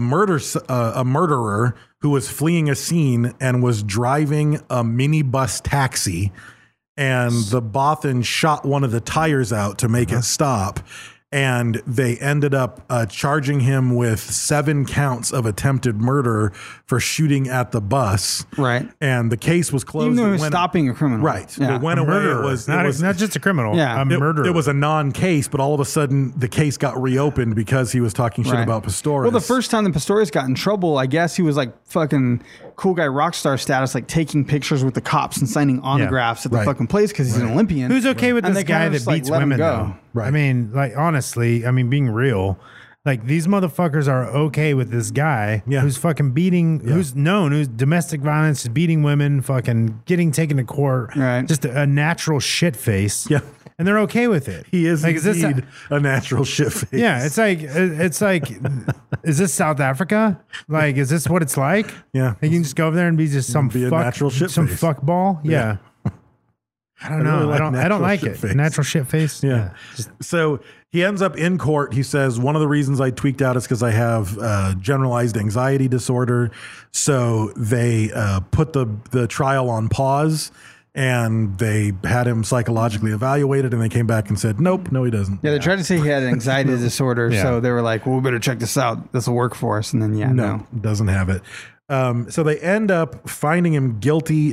murderer who was fleeing a scene and was driving a minibus taxi. And the Bothan shot one of the tires out to make it stop. and they ended up charging him with 7 counts of attempted murder for shooting at the bus. Right. And the case was closed. Even though he It was went- stopping a criminal. Right. Yeah. It went away. Murderer. It was not just a criminal. Yeah. A murderer. It was a non-case, but all of a sudden the case got reopened because he was talking shit Right. about Pistorius. Well, the first time the Pistorius got in trouble, I guess he was like fucking cool guy rock star status, like taking pictures with the cops and signing autographs at the Right. fucking place because he's an Olympian. Who's okay with And this they kinda guy that just, like, beats let him women, go. though? Right. I mean, like, honestly, being real, like, these motherfuckers are okay with this guy who's fucking beating, who's domestic violence, is beating women, fucking getting taken to court, just a natural shit face. Yeah. And they're okay with it. He is like, indeed a natural shit face. Yeah, it's like, is this South Africa? Like, is this what it's like? Yeah. You can just go over there and be just some Be a fuck, natural shit some face. fuck ball. Yeah. I don't know. really like I don't natural like shit it. face. Natural shit face. Yeah. So he ends up in court. He says, one of the reasons I tweaked out is because I have generalized anxiety disorder. So they put the trial on pause and they had him psychologically evaluated, and they came back and said, nope, no, he doesn't. Yeah, they tried to say he had anxiety disorder, Yeah. so they were like, well, we better check this out. This will work for us. And then, no. Doesn't have it. So they end up finding him guilty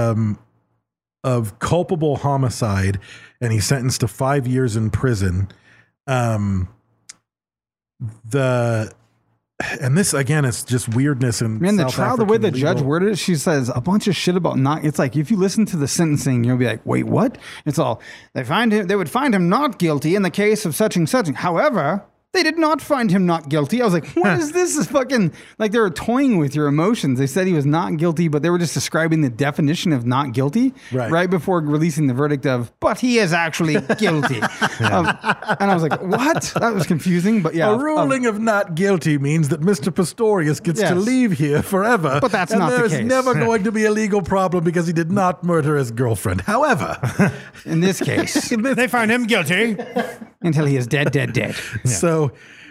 of culpable homicide, and he's sentenced to 5 years in prison. And this again, it's just weirdness. And Man, the trial, the way the judge worded it, she says a bunch of shit about not. It's like if you listen to the sentencing, you'll be like, "Wait, what?" It's all they would find him not guilty in the case of such and such. However, they did not find him not guilty. I was like, "What is this? Is fucking like they were toying with your emotions." They said he was not guilty, but they were just describing the definition of not guilty right before releasing the verdict of, "But he is actually guilty." And I was like, "What?" That was confusing. But yeah, a ruling of not guilty means that Mr. Pistorius gets to leave here forever. But that's not the there's case. never going to be a legal problem because he did not murder his girlfriend. However, in this case, they find him guilty until he is dead. So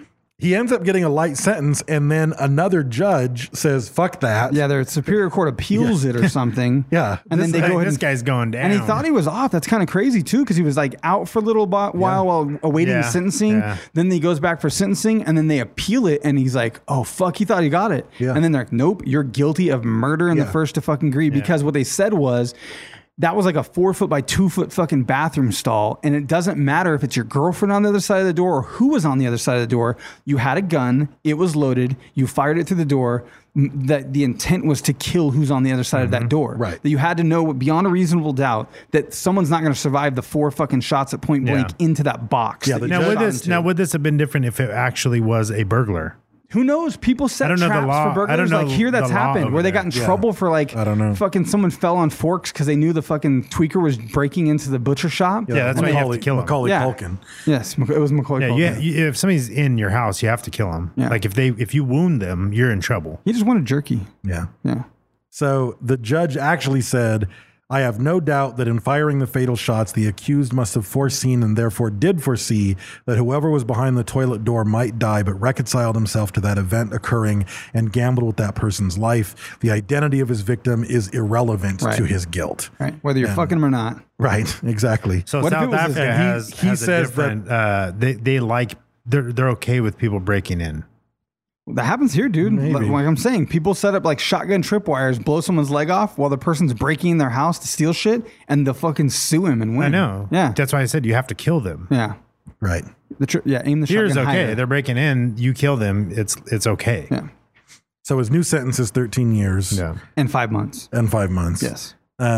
he ends up getting a light sentence, and then another judge says, "Fuck that." Yeah, their Superior Court appeals it or something. Yeah, and then they go ahead. This guy's going down, and he thought he was off. That's kind of crazy too, because he was like out for a little while awaiting sentencing. Yeah. Then he goes back for sentencing, and then they appeal it, and he's like, "Oh fuck," he thought he got it. Yeah. And then they're like, "Nope, you're guilty of murder in the first to fucking degree," because what they said was, that was like a 4 foot by 2 foot fucking bathroom stall. And it doesn't matter if it's your girlfriend on the other side of the door or who was on the other side of the door. You had a gun. It was loaded. You fired it through the door. That the intent was to kill who's on the other side of that door. Right. That you had to know beyond a reasonable doubt that someone's not going to survive the 4 fucking shots at point blank into that box. Yeah, that Now, you would shot this into. would this have been different if it actually was a burglar? Who knows? People set I don't know the traps law. for burglars. I don't know like here, that's the law happened over where they there. got in Yeah. trouble for like I don't know. fucking someone fell on forks because they knew the fucking tweaker was breaking into the butcher shop. Yeah, that's why you have to kill him. Macaulay Yeah. Culkin. Yes, it was Macaulay Yeah, Culkin. if somebody's in your house, you have to kill them. Yeah. Like if you wound them, you're in trouble. He just wanted jerky. Yeah. Yeah. So the judge actually said, "I have no doubt that in firing the fatal shots, the accused must have foreseen and therefore did foresee that whoever was behind the toilet door might die, but reconciled himself to that event occurring and gambled with that person's life. The identity of his victim is irrelevant Right. to his guilt." Right. Whether you're fucking him or not. Right. Exactly. So What if it South was Africa and he has a says different. They like they're okay with people breaking in. That happens here, dude. Maybe. Like I'm saying, people set up like shotgun tripwires, blow someone's leg off while the person's breaking in their house to steal shit, and they'll fucking sue him and win. I know. Yeah. That's why I said you have to kill them. Yeah. Right. Aim the Here's shotgun okay. higher. They're breaking in. You kill them. It's okay. Yeah. So his new sentence is 13 years Yeah. And 5 months. and 5 months. Yes.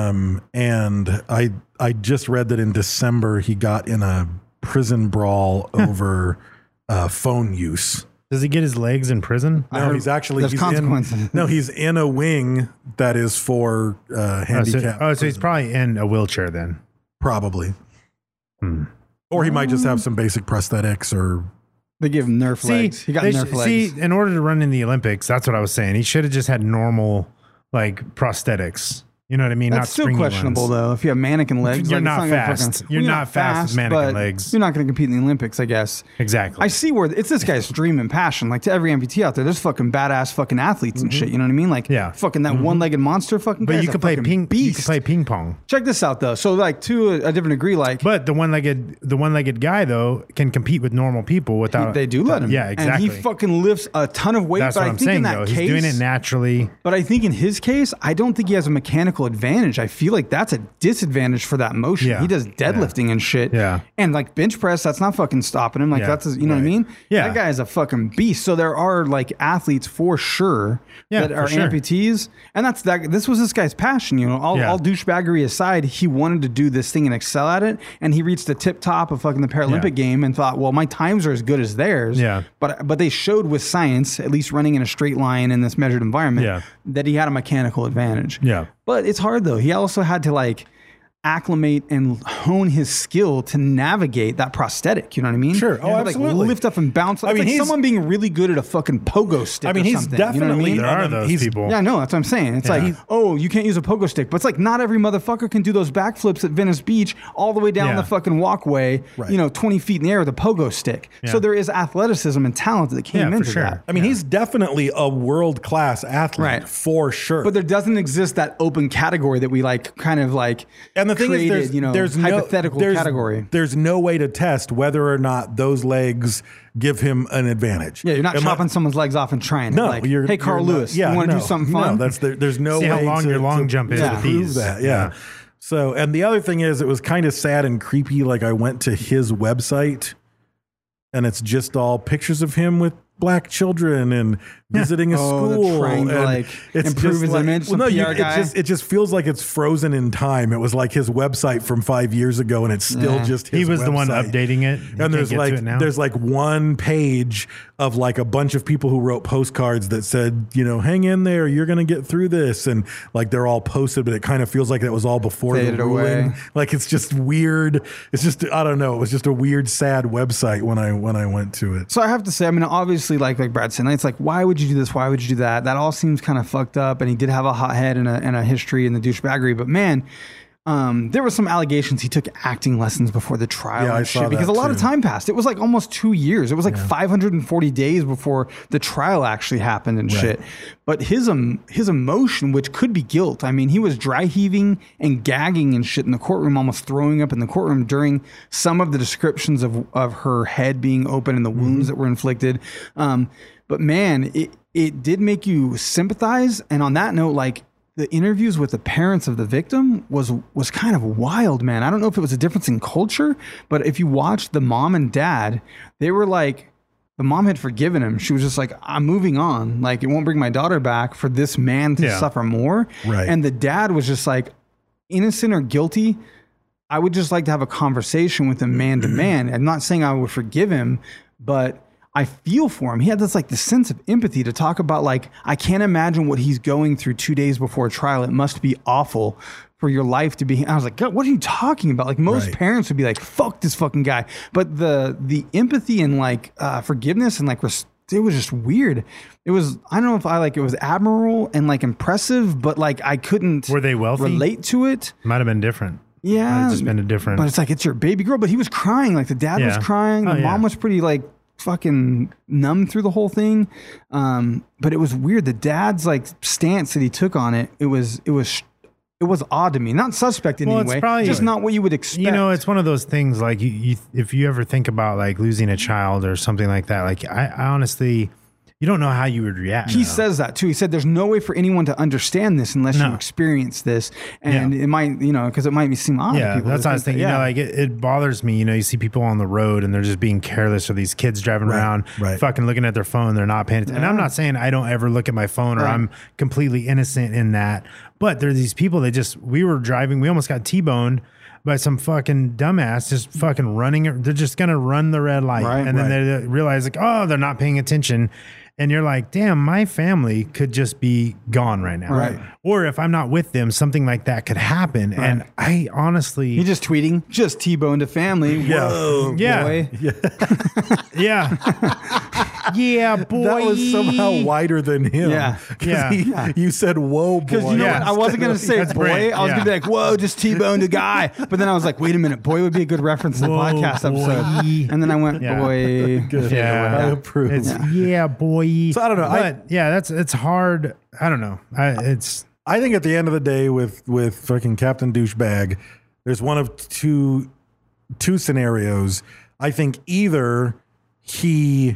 And I just read that in December he got in a prison brawl over phone use. Does he get his legs in prison? No, he's actually there's consequences. he's in a wing that is for handicapped. So he's probably in a wheelchair then. Probably. Or he might just have some basic prosthetics or They give him Nerf legs. He got Nerf legs. in order to run in the Olympics, that's what I was saying. He should have just had normal like prosthetics. You know what I mean? That's Not still springy questionable ones. though. If you have mannequin legs, You're like, not it's gonna fast. You're not fast with mannequin but legs. You're not going to compete in the Olympics, I guess. Exactly. I see where it's this guy's dream and passion. Like to every amputee out there, there's fucking badass fucking athletes and shit. You know what I mean? Like fucking that one-legged monster fucking. But guy's you a could play fucking ping. You beast. could play ping pong. Check this out though. So like to a different degree, like But the one-legged guy though can compete with normal people without. they do let him. Yeah, exactly. And he fucking lifts a ton of weight. That's but what I I'm think saying in that though. case, He's doing it naturally. But I think in his case, I don't think he has a mechanical advantage. I feel like that's a disadvantage for that motion. Yeah. He does deadlifting and shit. Yeah. And like bench press, that's not fucking stopping him. Like that's, you know what I mean? Yeah. That guy is a fucking beast. So there are like athletes for sure that are amputees. And this was this guy's passion, you know, all douchebaggery aside, he wanted to do this thing and excel at it. And he reached the tip top of fucking the Paralympic game and thought, well, my times are as good as theirs. Yeah. But they showed with science, at least running in a straight line in this measured environment, that he had a mechanical advantage. Yeah. But it's hard though. He also had to like acclimate and hone his skill to navigate that prosthetic. You know what I mean? Sure. Oh, Like absolutely. lift up and bounce. I mean, like he's- someone being really good at a fucking pogo stick. I mean, or he's something, you know what I definitely. mean? There are those people. Yeah, no, that's what I'm saying. It's like, oh, you can't use a pogo stick, but it's like not every motherfucker can do those backflips at Venice Beach all the way down the fucking walkway, 20 feet in the air with a pogo stick. Yeah. So there is athleticism and talent that came into that. I mean, he's definitely a world-class athlete for sure. But there doesn't exist that open category that we like kind of like and the thing created, is, there's hypothetical category. There's no way to test whether or not those legs give him an advantage. Yeah, you're not chopping someone's legs off and trying. No, like, you're. hey, Carl you're Lewis, not, you want to do something fun? No, there's no See way how long your long jump is with prove these. that. Yeah. So, and the other thing is, it was kind of sad and creepy. Like I went to his website, and it's just all pictures of him with black children and visiting a school. Trying to and like it's improve just his like, image. well, no, PR guy. it just feels like it's frozen in time. It was like his website from 5 years ago, and it's still just his He was the one website. updating it. And there's like one page of like a bunch of people who wrote postcards that said, hang in there, you're gonna get through this, and like they're all posted, but it kind of feels like it was all before Faded the ruling. away. Like it's just weird. It's just I don't know. It was just a weird, sad website when I went to it. So I have to say, I mean, obviously, like Brad said, it's like, why would you do this? Why would you do that? That all seems kind of fucked up. And he did have a hot head and a history in the douchebaggery. But man, there were some allegations he took acting lessons before the trial. Yeah, I and saw shit, because that a lot of too. time passed. It was like almost 2 years. It was like 540 days before the trial actually happened and shit. But his emotion, which could be guilt. I mean, he was dry heaving and gagging and shit in the courtroom, almost throwing up in the courtroom during some of the descriptions of her head being open and the wounds that were inflicted. But man, it did make you sympathize. And on that note, like, the interviews with the parents of the victim was kind of wild, man. I don't know if it was a difference in culture, but if you watched the mom and dad, they were like, the mom had forgiven him. She was just like, I'm moving on. Like, it won't bring my daughter back for this man to suffer more. Right. And the dad was just like, innocent or guilty, I would just like to have a conversation with him man to man. I'm not saying I would forgive him, but I feel for him. He had this sense of empathy to talk about, like, I can't imagine what he's going through 2 days before trial. It must be awful for your life to be. I was like, God, what are you talking about? Like, most parents would be like, fuck this fucking guy. But the empathy and forgiveness and it was just weird. It was, I don't know if it was admirable and impressive, but I couldn't Were they wealthy? relate to it. Might have been different. Yeah. Might have just been a different. But it's like, it's your baby girl. But he was crying. Like, the dad was crying. The mom was pretty fucking numb through the whole thing. But it was weird. The dad's stance that he took on it, it was odd to me. Not suspect in any it's way. probably just not what you would expect. It's one of those things like you if you ever think about losing a child or something like that, I honestly, you don't know how you would react. He says that too. He said there's no way for anyone to understand this unless you experience this. And it might, because it might seem odd to Yeah, people. that's what I was thinking. It bothers me. You see people on the road and they're just being careless, or these kids driving around, fucking looking at their phone. They're not paying attention. And I'm not saying I don't ever look at my phone or I'm completely innocent in that. But there are these people that we were driving, we almost got T-boned by some fucking dumbass just fucking running. They're just going to run the red light. And then they realize they're not paying attention. And you're like, damn, my family could just be gone right now. Right. Or if I'm not with them, something like that could happen. Right. And I honestly... He just tweeting, just T-boned a family. Yeah. Whoa, Yeah. boy. Yeah. Yeah, boy. That was somehow wider than him. Yeah. 'Cause Yeah. You said, whoa, boy. Because you know Yeah. what? I wasn't going to say That's boy. great. I was going to be like, whoa, just T-boned a guy. But then I was like, wait a minute. Boy would be a good reference to the Whoa, podcast boy. episode. And then I went, Yeah. boy. Good. Yeah. I approve. It's, yeah, boy. So I don't know. But yeah, it's hard. I don't know. I think at the end of the day with fucking Captain Douchebag, there's one of two scenarios. I think either he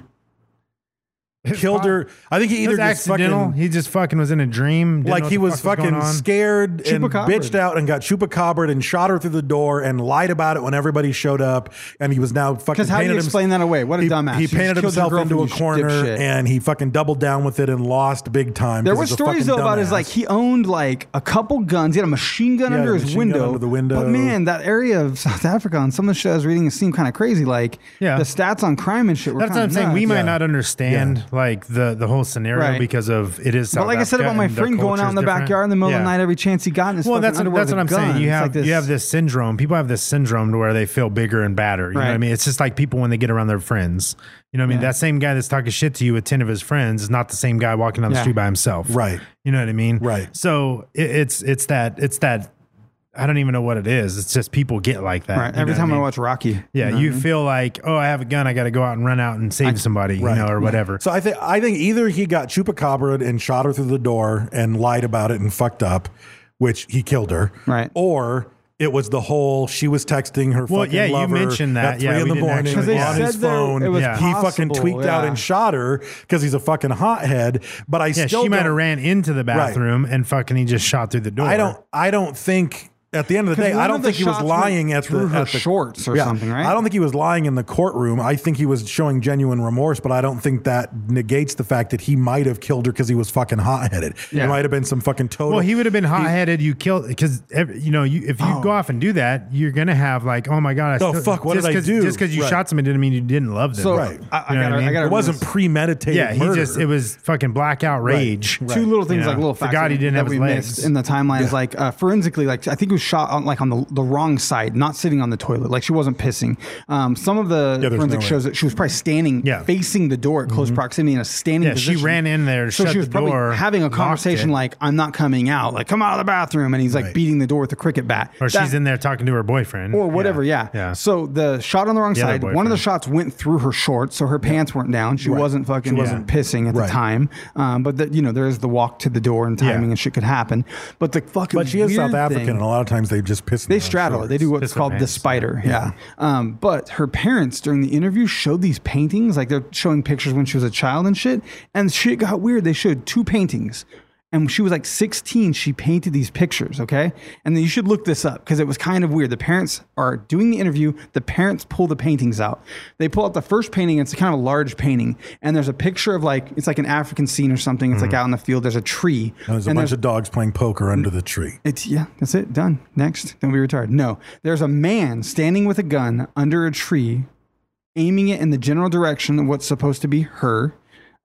killed her. I think he It either was just accidental. fucking, he just fucking was in a dream. didn't know like what he the was fuck going fucking on. scared and Chupacabra. bitched out and got chupacabra and shot her through the door and lied about it when everybody showed up. And he was now fucking. Because how do you explain that away? What a dumbass. He You just painted killed your himself into a girlfriend, you corner dipshit. and he fucking doubled down with it and lost big time. There 'cause were he's a stories fucking though about his dumbass. like he owned like a couple guns. He had a machine gun Yeah, under a his machine gun window. under the window. But man, that area of South Africa on some of the shit I was reading, it seemed kind of crazy. Like Yeah. the stats on crime and shit were That's what I'm kinda saying. We nuts. might Yeah. not understand like the whole scenario Right. because of it is. South But like I said Africa about my and their friend going out in the culture's backyard in the middle of the different. night every chance he got in his Well, fucking that's underwear what with I'm a gun. saying. You It's like have this syndrome. People have this syndrome to where they feel bigger and badder. You know what I Right. mean? It's just like people when they get around their friends. You know what I mean? Yeah. That same guy that's talking shit to you with 10 of his friends is not the same guy walking down the Yeah. street by himself. Right. You know what I mean? Right. So it's that. I don't even know what it is. It's just people get like that. Right. You Every know time what I mean? watch Rocky. Yeah, know you what I mean? feel like, oh, I have a gun. I got to go out and run out and save somebody, Right. you know, or whatever. So I think either he got chupacabra and shot her through the door and lied about it and fucked up, which he killed her. Right. Or it was the whole she was texting her Well, fucking yeah, you lover mentioned that. at Yeah, 3 in we the didn't morning actually- 'Cause they on his said there- phone. it was Yeah. He fucking possible, tweaked out yeah. and shot her because he's a fucking hothead. But I Yeah, still she might have don't- ran into the bathroom and fucking he just shot through the door. I don't think. At the end of the 'Cause day, one I don't of the think he was shots lying went at through her at the shorts or something, right? I don't think he was lying in the courtroom. I think he was showing genuine remorse, but I don't think that negates the fact that he might have killed her because he was fucking hot-headed. Yeah. It might have been some fucking total. Well, he would have been hot-headed. You killed because if you go off and do that, you're gonna have like, oh my god, fuck, what just did I do? Just because you Right. shot somebody didn't mean you didn't love them. So Right. I You know what I mean? gotta it wasn't premeditated. Yeah, murder. it was fucking blackout rage. Right. Two little things, Yeah. like little facts Forgot he didn't that have we his legs. missed in the timeline is like forensically, like I think it was shot on like on the wrong side, not sitting on the toilet, like she wasn't pissing. Some of the there's forensic no way. shows that she was probably standing facing the door at close proximity in a standing Yeah, she position. ran in there, so shut she was the probably door, having a locked conversation it. like, I'm not coming out, like come out of the bathroom, and he's like Right. beating the door with a cricket bat. Or That- she's in there talking to her boyfriend. or whatever, yeah. Yeah. So the shot on the wrong The other side, one of the boyfriend. shots went through her shorts, so her pants weren't down. She Right. wasn't fucking, She wasn't wasn't- pissing at Right. the time. But there is the walk to the door and timing Yeah. and shit could happen. But the fucking But she is weird South African, thing- and a lot of times they just piss. they straddle it. They do what's Piss their called the pants. spider. Yeah. But her parents during the interview showed these paintings, like they're showing pictures when she was a child and shit. And shit got weird. They showed two paintings. And when she was like 16, she painted these pictures, okay? And then you should look this up because it was kind of weird. The parents are doing the interview. The parents pull the paintings out. They pull out the first painting. It's kind of a large painting. And there's a picture of like, it's like an African scene or something. It's like out in the field. There's a tree. And there's a bunch of dogs playing poker under the tree. Yeah, that's it. Done. Next. Don't be retarded. No. There's a man standing with a gun under a tree, aiming it in the general direction of what's supposed to be her,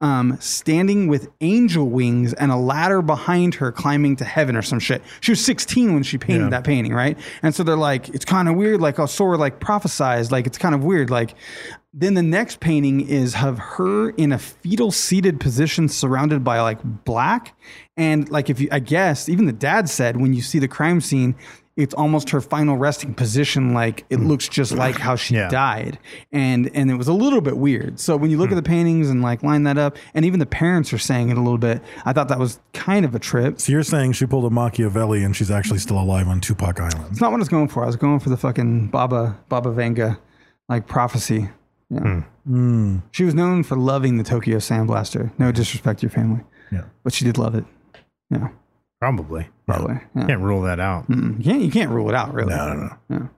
standing with angel wings and a ladder behind her climbing to heaven or some shit. She was 16 when she painted that painting, right? And so they're like, it's kind of weird. Like, sort of like prophesized. Like, it's kind of weird. Like, then the next painting is of her in a fetal seated position surrounded by like black. And like, I guess, even the dad said when you see the crime scene, it's almost her final resting position. Like it looks just like how she died. And it was a little bit weird. So when you look at the paintings and like line that up, and even the parents are saying it a little bit, I thought that was kind of a trip. So you're saying she pulled a Machiavelli and she's actually still alive on Tupac Island? It's not what I was going for. I was going for the fucking Baba Vanga like prophecy. Yeah. She was known for loving the Tokyo Sandblaster. No disrespect to your family. Yeah. But she did love it. Yeah. Probably. Yeah. Can't rule that out. You can't rule it out, really. No.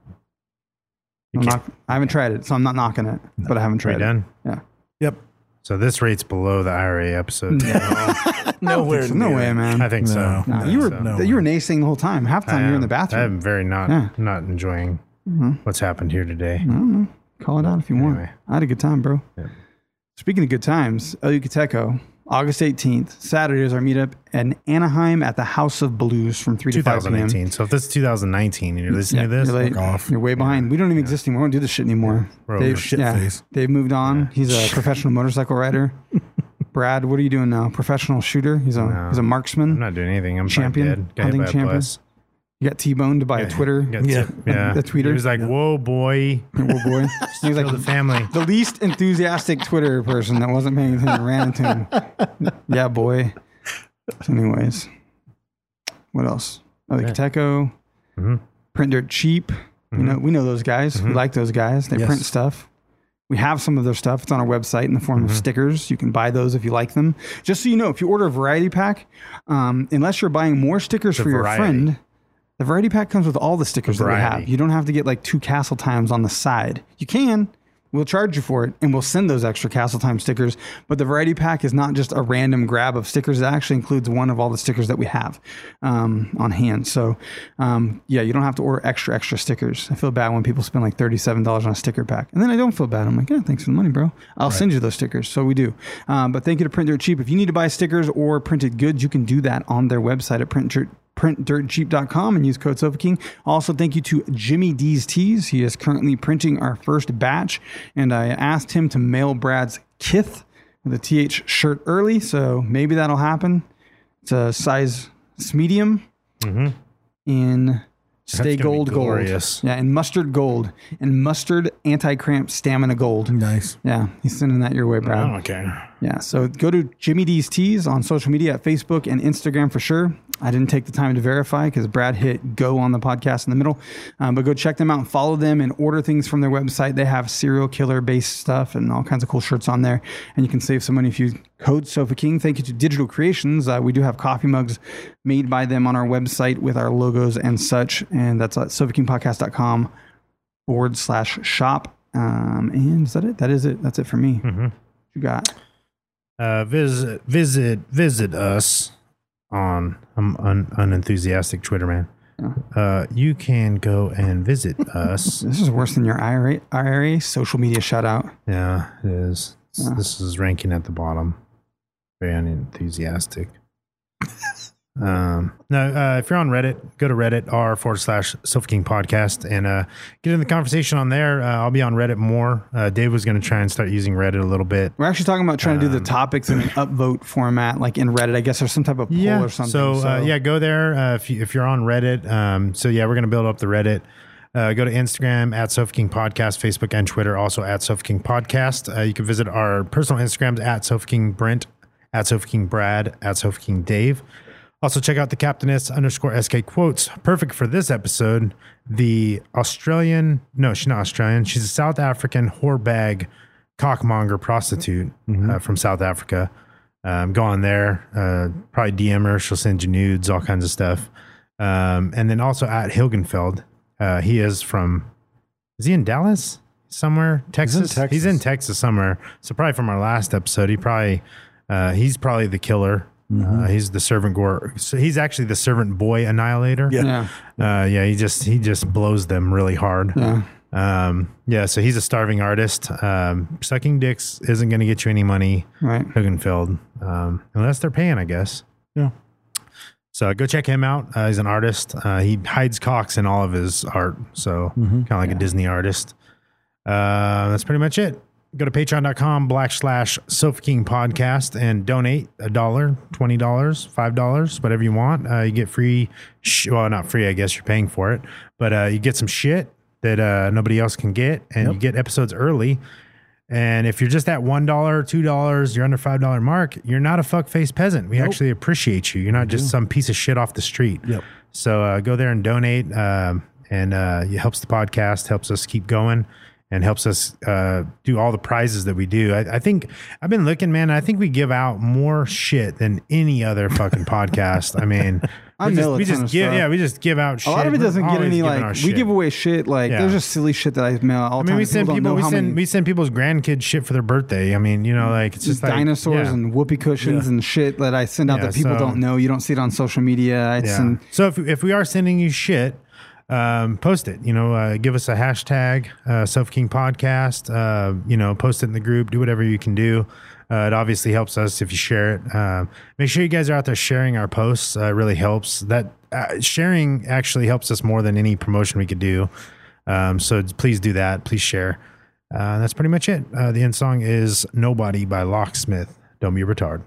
Yeah. I haven't tried it, so I'm not knocking it, but I haven't tried done? it. Yeah. Yep. So this rate's below the IRA episode. Nowhere. No way, man. I think so. No, I think you were so. you were naysaying the whole time. Half the time you're in the bathroom. I'm very not enjoying what's happened here today. Call it out if you want. Anyway. I had a good time, bro. Yeah. Speaking of good times, El Yucateco August 18th. Saturday is our meetup in Anaheim at the House of Blues from 3 to 5 p.m. 2018. So if this is 2019 and you're listening to this, you're late. fuck off. You're way behind. We don't even exist anymore. We don't do this shit anymore. Bro, Dave, shit face. Dave moved on. He's a professional motorcycle rider. Brad, what are you doing now? Professional shooter. He's a marksman. I'm not doing anything. I'm champion, dead. Got hit hunting by a champion. bus. You got T-boned by a Twitter. Yeah. The tweeter. He was like, "Whoa, boy." Oh boy. He was like Kill the family. the least enthusiastic Twitter person that wasn't paying attention ran into him. Yeah, boy. So anyways, what else? Oh, the Kateco, Print Dirt Cheap. You know, we know those guys. We like those guys. They print stuff. We have some of their stuff. It's on our website in the form of stickers. You can buy those if you like them. Just so you know, if you order a variety pack, unless you're buying more stickers for your friend, the variety pack comes with all the stickers that we have. You don't have to get like 2 Castle Times on the side. You can. We'll charge you for it, and we'll send those extra Castle Time stickers. But the variety pack is not just a random grab of stickers. It actually includes one of all the stickers that we have on hand. So, you don't have to order extra stickers. I feel bad when people spend like $37 on a sticker pack. And then I don't feel bad. I'm like, yeah, thanks for the money, bro. I'll send you those stickers. So we do. But thank you to Print Dirt Cheap. If you need to buy stickers or printed goods, you can do that on their website at printdirtcheap.com and use code SofaKing. Also, thank you to Jimmy D's Tees. He is currently printing our first batch, and I asked him to mail Brad's Kith with a TH shirt early, so maybe that'll happen. It's a size medium in Stay Gold Gold. Yeah, in mustard gold and mustard anti-cramp stamina gold. Nice. Yeah, he's sending that your way, Brad. Oh, okay. Yeah, so go to Jimmy D's Tees on social media at Facebook and Instagram for sure. I didn't take the time to verify because Brad hit go on the podcast in the middle. But go check them out and follow them and order things from their website. They have serial killer based stuff and all kinds of cool shirts on there. And you can save some money if you use code SofaKing. Thank you to Digital Creations. We do have coffee mugs made by them on our website with our logos and such. And that's at SofaKingPodcast.com/shop. And is that it? That is it. That's it for me. What you got? Visit us on unenthusiastic Twitter, man. You can go and visit us. This is worse than your IRA social media shout out. Yeah, it is. This is ranking at the bottom. Very unenthusiastic. If you're on Reddit, go to Reddit r/SofaKing podcast and get in the conversation on there. I'll be on Reddit more. Dave was going to try and start using Reddit a little bit. We're actually talking about trying to do the topics in an upvote format, like in Reddit. I guess there's some type of poll or something. So go there if you're on Reddit. We're going to build up the Reddit. Go to Instagram at SofaKing Podcast, Facebook and Twitter also at SofaKing Podcast. You can visit our personal Instagrams at SofaKing Brent, at SofaKing Brad, at SofaKing Dave. Also, check out the Captainess_SK quotes. Perfect for this episode. The Australian, no, she's not Australian. She's a South African whore bag cockmonger prostitute from South Africa. Go on there, probably DM her. She'll send you nudes, all kinds of stuff. And then also at Hilgenfeld. Is he in Dallas somewhere? Texas? He's in Texas somewhere. So probably from our last episode, he's probably the killer. He's the servant gore. So he's actually the servant boy annihilator. He just blows them really hard. So he's a starving artist. Sucking dicks isn't going to get you any money. Right. Hilgenfeld. Unless they're paying, I guess. Yeah. So go check him out. He's an artist. He hides cocks in all of his art. So kind of like a Disney artist. That's pretty much it. Go to patreon.com/SofaKing podcast and donate $1, $20, $5, whatever you want. You get free, not free, I guess you're paying for it, but you get some shit that nobody else can get, and you get episodes early. And if you're just at $1, $2, you're under $5 mark, you're not a fuck-faced peasant. We actually appreciate you. You're not just some piece of shit off the street. So go there and donate, and it helps the podcast, helps us keep going. And helps us do all the prizes that we do. I think I've been looking, man. I think we give out more shit than any other fucking podcast. I mean, we just give out shit. A lot of it doesn't get any we give away shit. There's just silly shit that I mail all the time. We send people's grandkids shit for their birthday. I mean, it's just dinosaurs and whoopee cushions and shit that I send out that people don't know. You don't see it on social media. So if we are sending you shit, post it. Give us a hashtag, Sofa King Podcast. Post it in the group. Do whatever you can do. It obviously helps us if you share it. Make sure you guys are out there sharing our posts. It really helps. That sharing actually helps us more than any promotion we could do. So please do that. Please share. That's pretty much it. The end song is Nobody by Locksmith. Don't be a retard.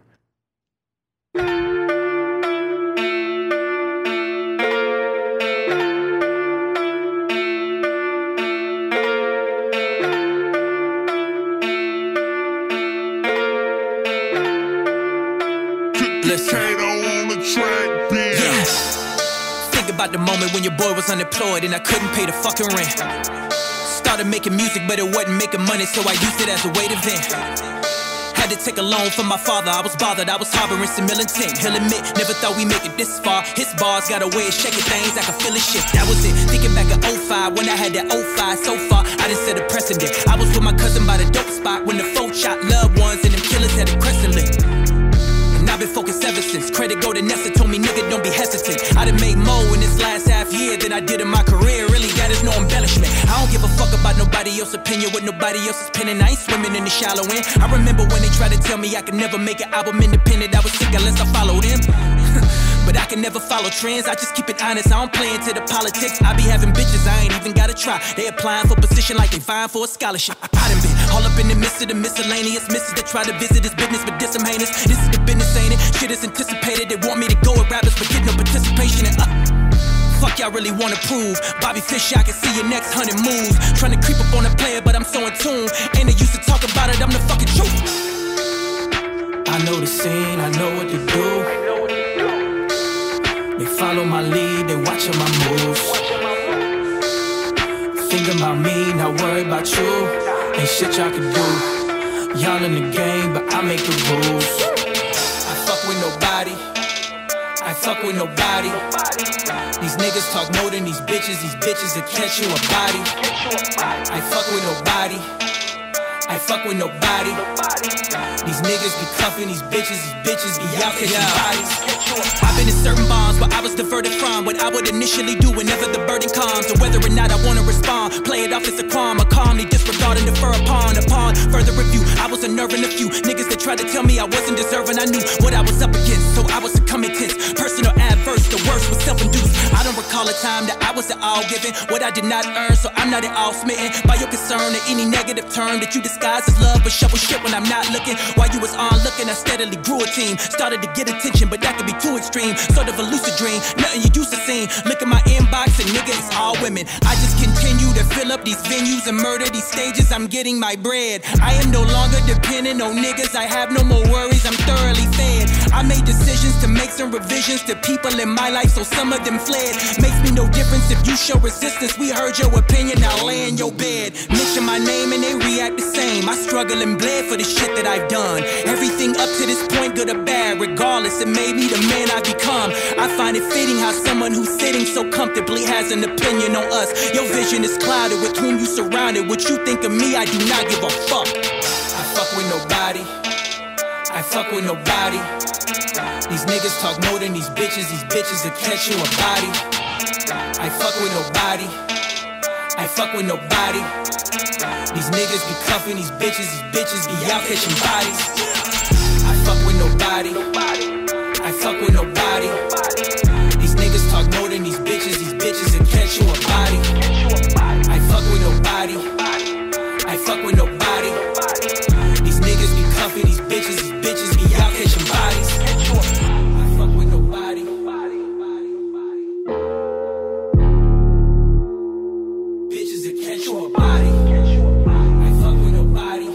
Think about the moment when your boy was unemployed and I couldn't pay the fucking rent. Started making music, but it wasn't making money, so I used it as a way to vent. Had to take a loan from my father, I was bothered, I was harboring some ill intent. He'll admit, never thought we'd make it this far. His bars got a way of shaking things, I could feel his shit. That was it, thinking back at 05, when I had that 05. So far, I done set a precedent. I was with my cousin by the dope spot, when the folks shot loved ones and them killers had a crescent lick. I've been focused ever since. Credit go to Nessa, told me nigga don't be hesitant. I done made more in this last half year than I did in my career. Really, that is no embellishment. I don't give a fuck about nobody else's opinion, what nobody else is pinning. I ain't swimming in the shallow end. I remember when they tried to tell me I could never make an album independent. I was sick unless I followed them. But I can never follow trends, I just keep it honest, I don't play into the politics. I be having bitches, I ain't even gotta try. They applying for position like they vying for a scholarship. I done been all up in the midst of the miscellaneous misses that try to visit this business, but this I'm heinous. This is the business, ain't it? Shit is anticipated, they want me to go with rappers, but get no participation in fuck y'all really wanna prove. Bobby Fish, I can see your next 100 moves. Trying to creep up on a player, but I'm so in tune. Ain't no use to talk about it, I'm the fucking truth. I know the scene, I know what to do. They follow my lead, they watching my moves. Think about me, not worry about you. Ain't shit y'all can do. Y'all in the game, but I make the rules. I fuck with nobody. I fuck with nobody. These niggas talk more than these bitches that catch you a body. I fuck with nobody. I fuck with nobody. These niggas be cuffing these bitches be out catching bodies. I've been in certain bonds where I was diverted from what I would initially do whenever the burden comes, or whether or not I wanna respond. Play it off as a crime, or calmly disregard and defer upon further review. I was unnerving a few niggas that tried to tell me I wasn't deserving. I knew what I was up against, so I was succumbing tense. Personal adverse, the worst was self-induced. I don't recall a time that I was at all given what I did not earn, so I'm not at all smitten by your concern or any negative term that you disguise as love, but shovel shit when I'm not looking. While you was on looking, I steadily grew a team. Started to get attention, but that could be too extreme. Sort of a lucid dream, nothing you used to see. Look at my inbox and nigga, it's all women. I just continue to fill up these venues and murder these stages. I'm getting my bread. I am no longer dependent on niggas. I have no more worries, I'm thoroughly fed. I made decisions to make some revisions to people in my life, so some of them fled. Makes me no difference if you show resistance. We heard your opinion, now lay in your bed. Mention my name and they react the same. I struggle and bled for the shit that I've done. Everything up to this point, good or bad, regardless, it made me the man I become. I find it fitting how someone who's sitting so comfortably has an opinion on us. Your vision is clouded with whom you surrounded. What you think of me, I do not give a fuck. I fuck with nobody. I fuck with nobody. These niggas talk more than these bitches that catch you a body. I fuck with nobody. I fuck with nobody. These niggas be cuffing these bitches be out catching bodies. I fuck with nobody. I fuck with nobody. These niggas talk more than these bitches that catch you a body. I fuck with nobody. I fuck with nobody. These niggas be cuffing these bitches be out catching bodies. I fuck with nobody. Bitches that catch you a body. I fuck with nobody.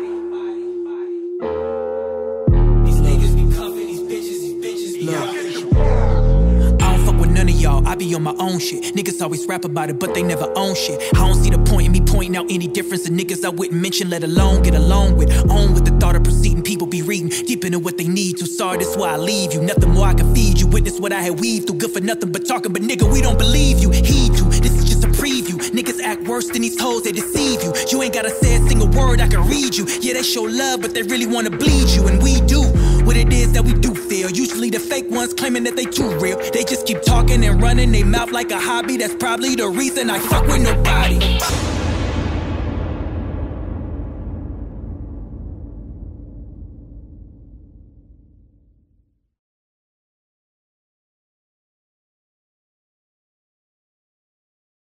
These niggas be cuffing these bitches be out catching bodies. I don't fuck with none of y'all, I be on my own shit. Niggas always rap about it, but they never own shit. I don't see the point in me pointing out any difference in niggas I wouldn't mention, let alone get along with. On with the thought of proceeding, people be reading deep into what they need to. Sorry, this why I leave you. Nothing more I can feed you. Witness what I had weaved through. Good for nothing but talking, but nigga, we don't believe you. Heed you, this is just a preview. Niggas act worse than these hoes, they deceive you. You ain't gotta say a single word, I can read you. Yeah, they show love, but they really wanna bleed you. And we do what it is that we do feel. Usually the fake ones ones claiming that they too real. They just keep talking and running their mouth like a hobby. That's probably the reason I fuck with nobody.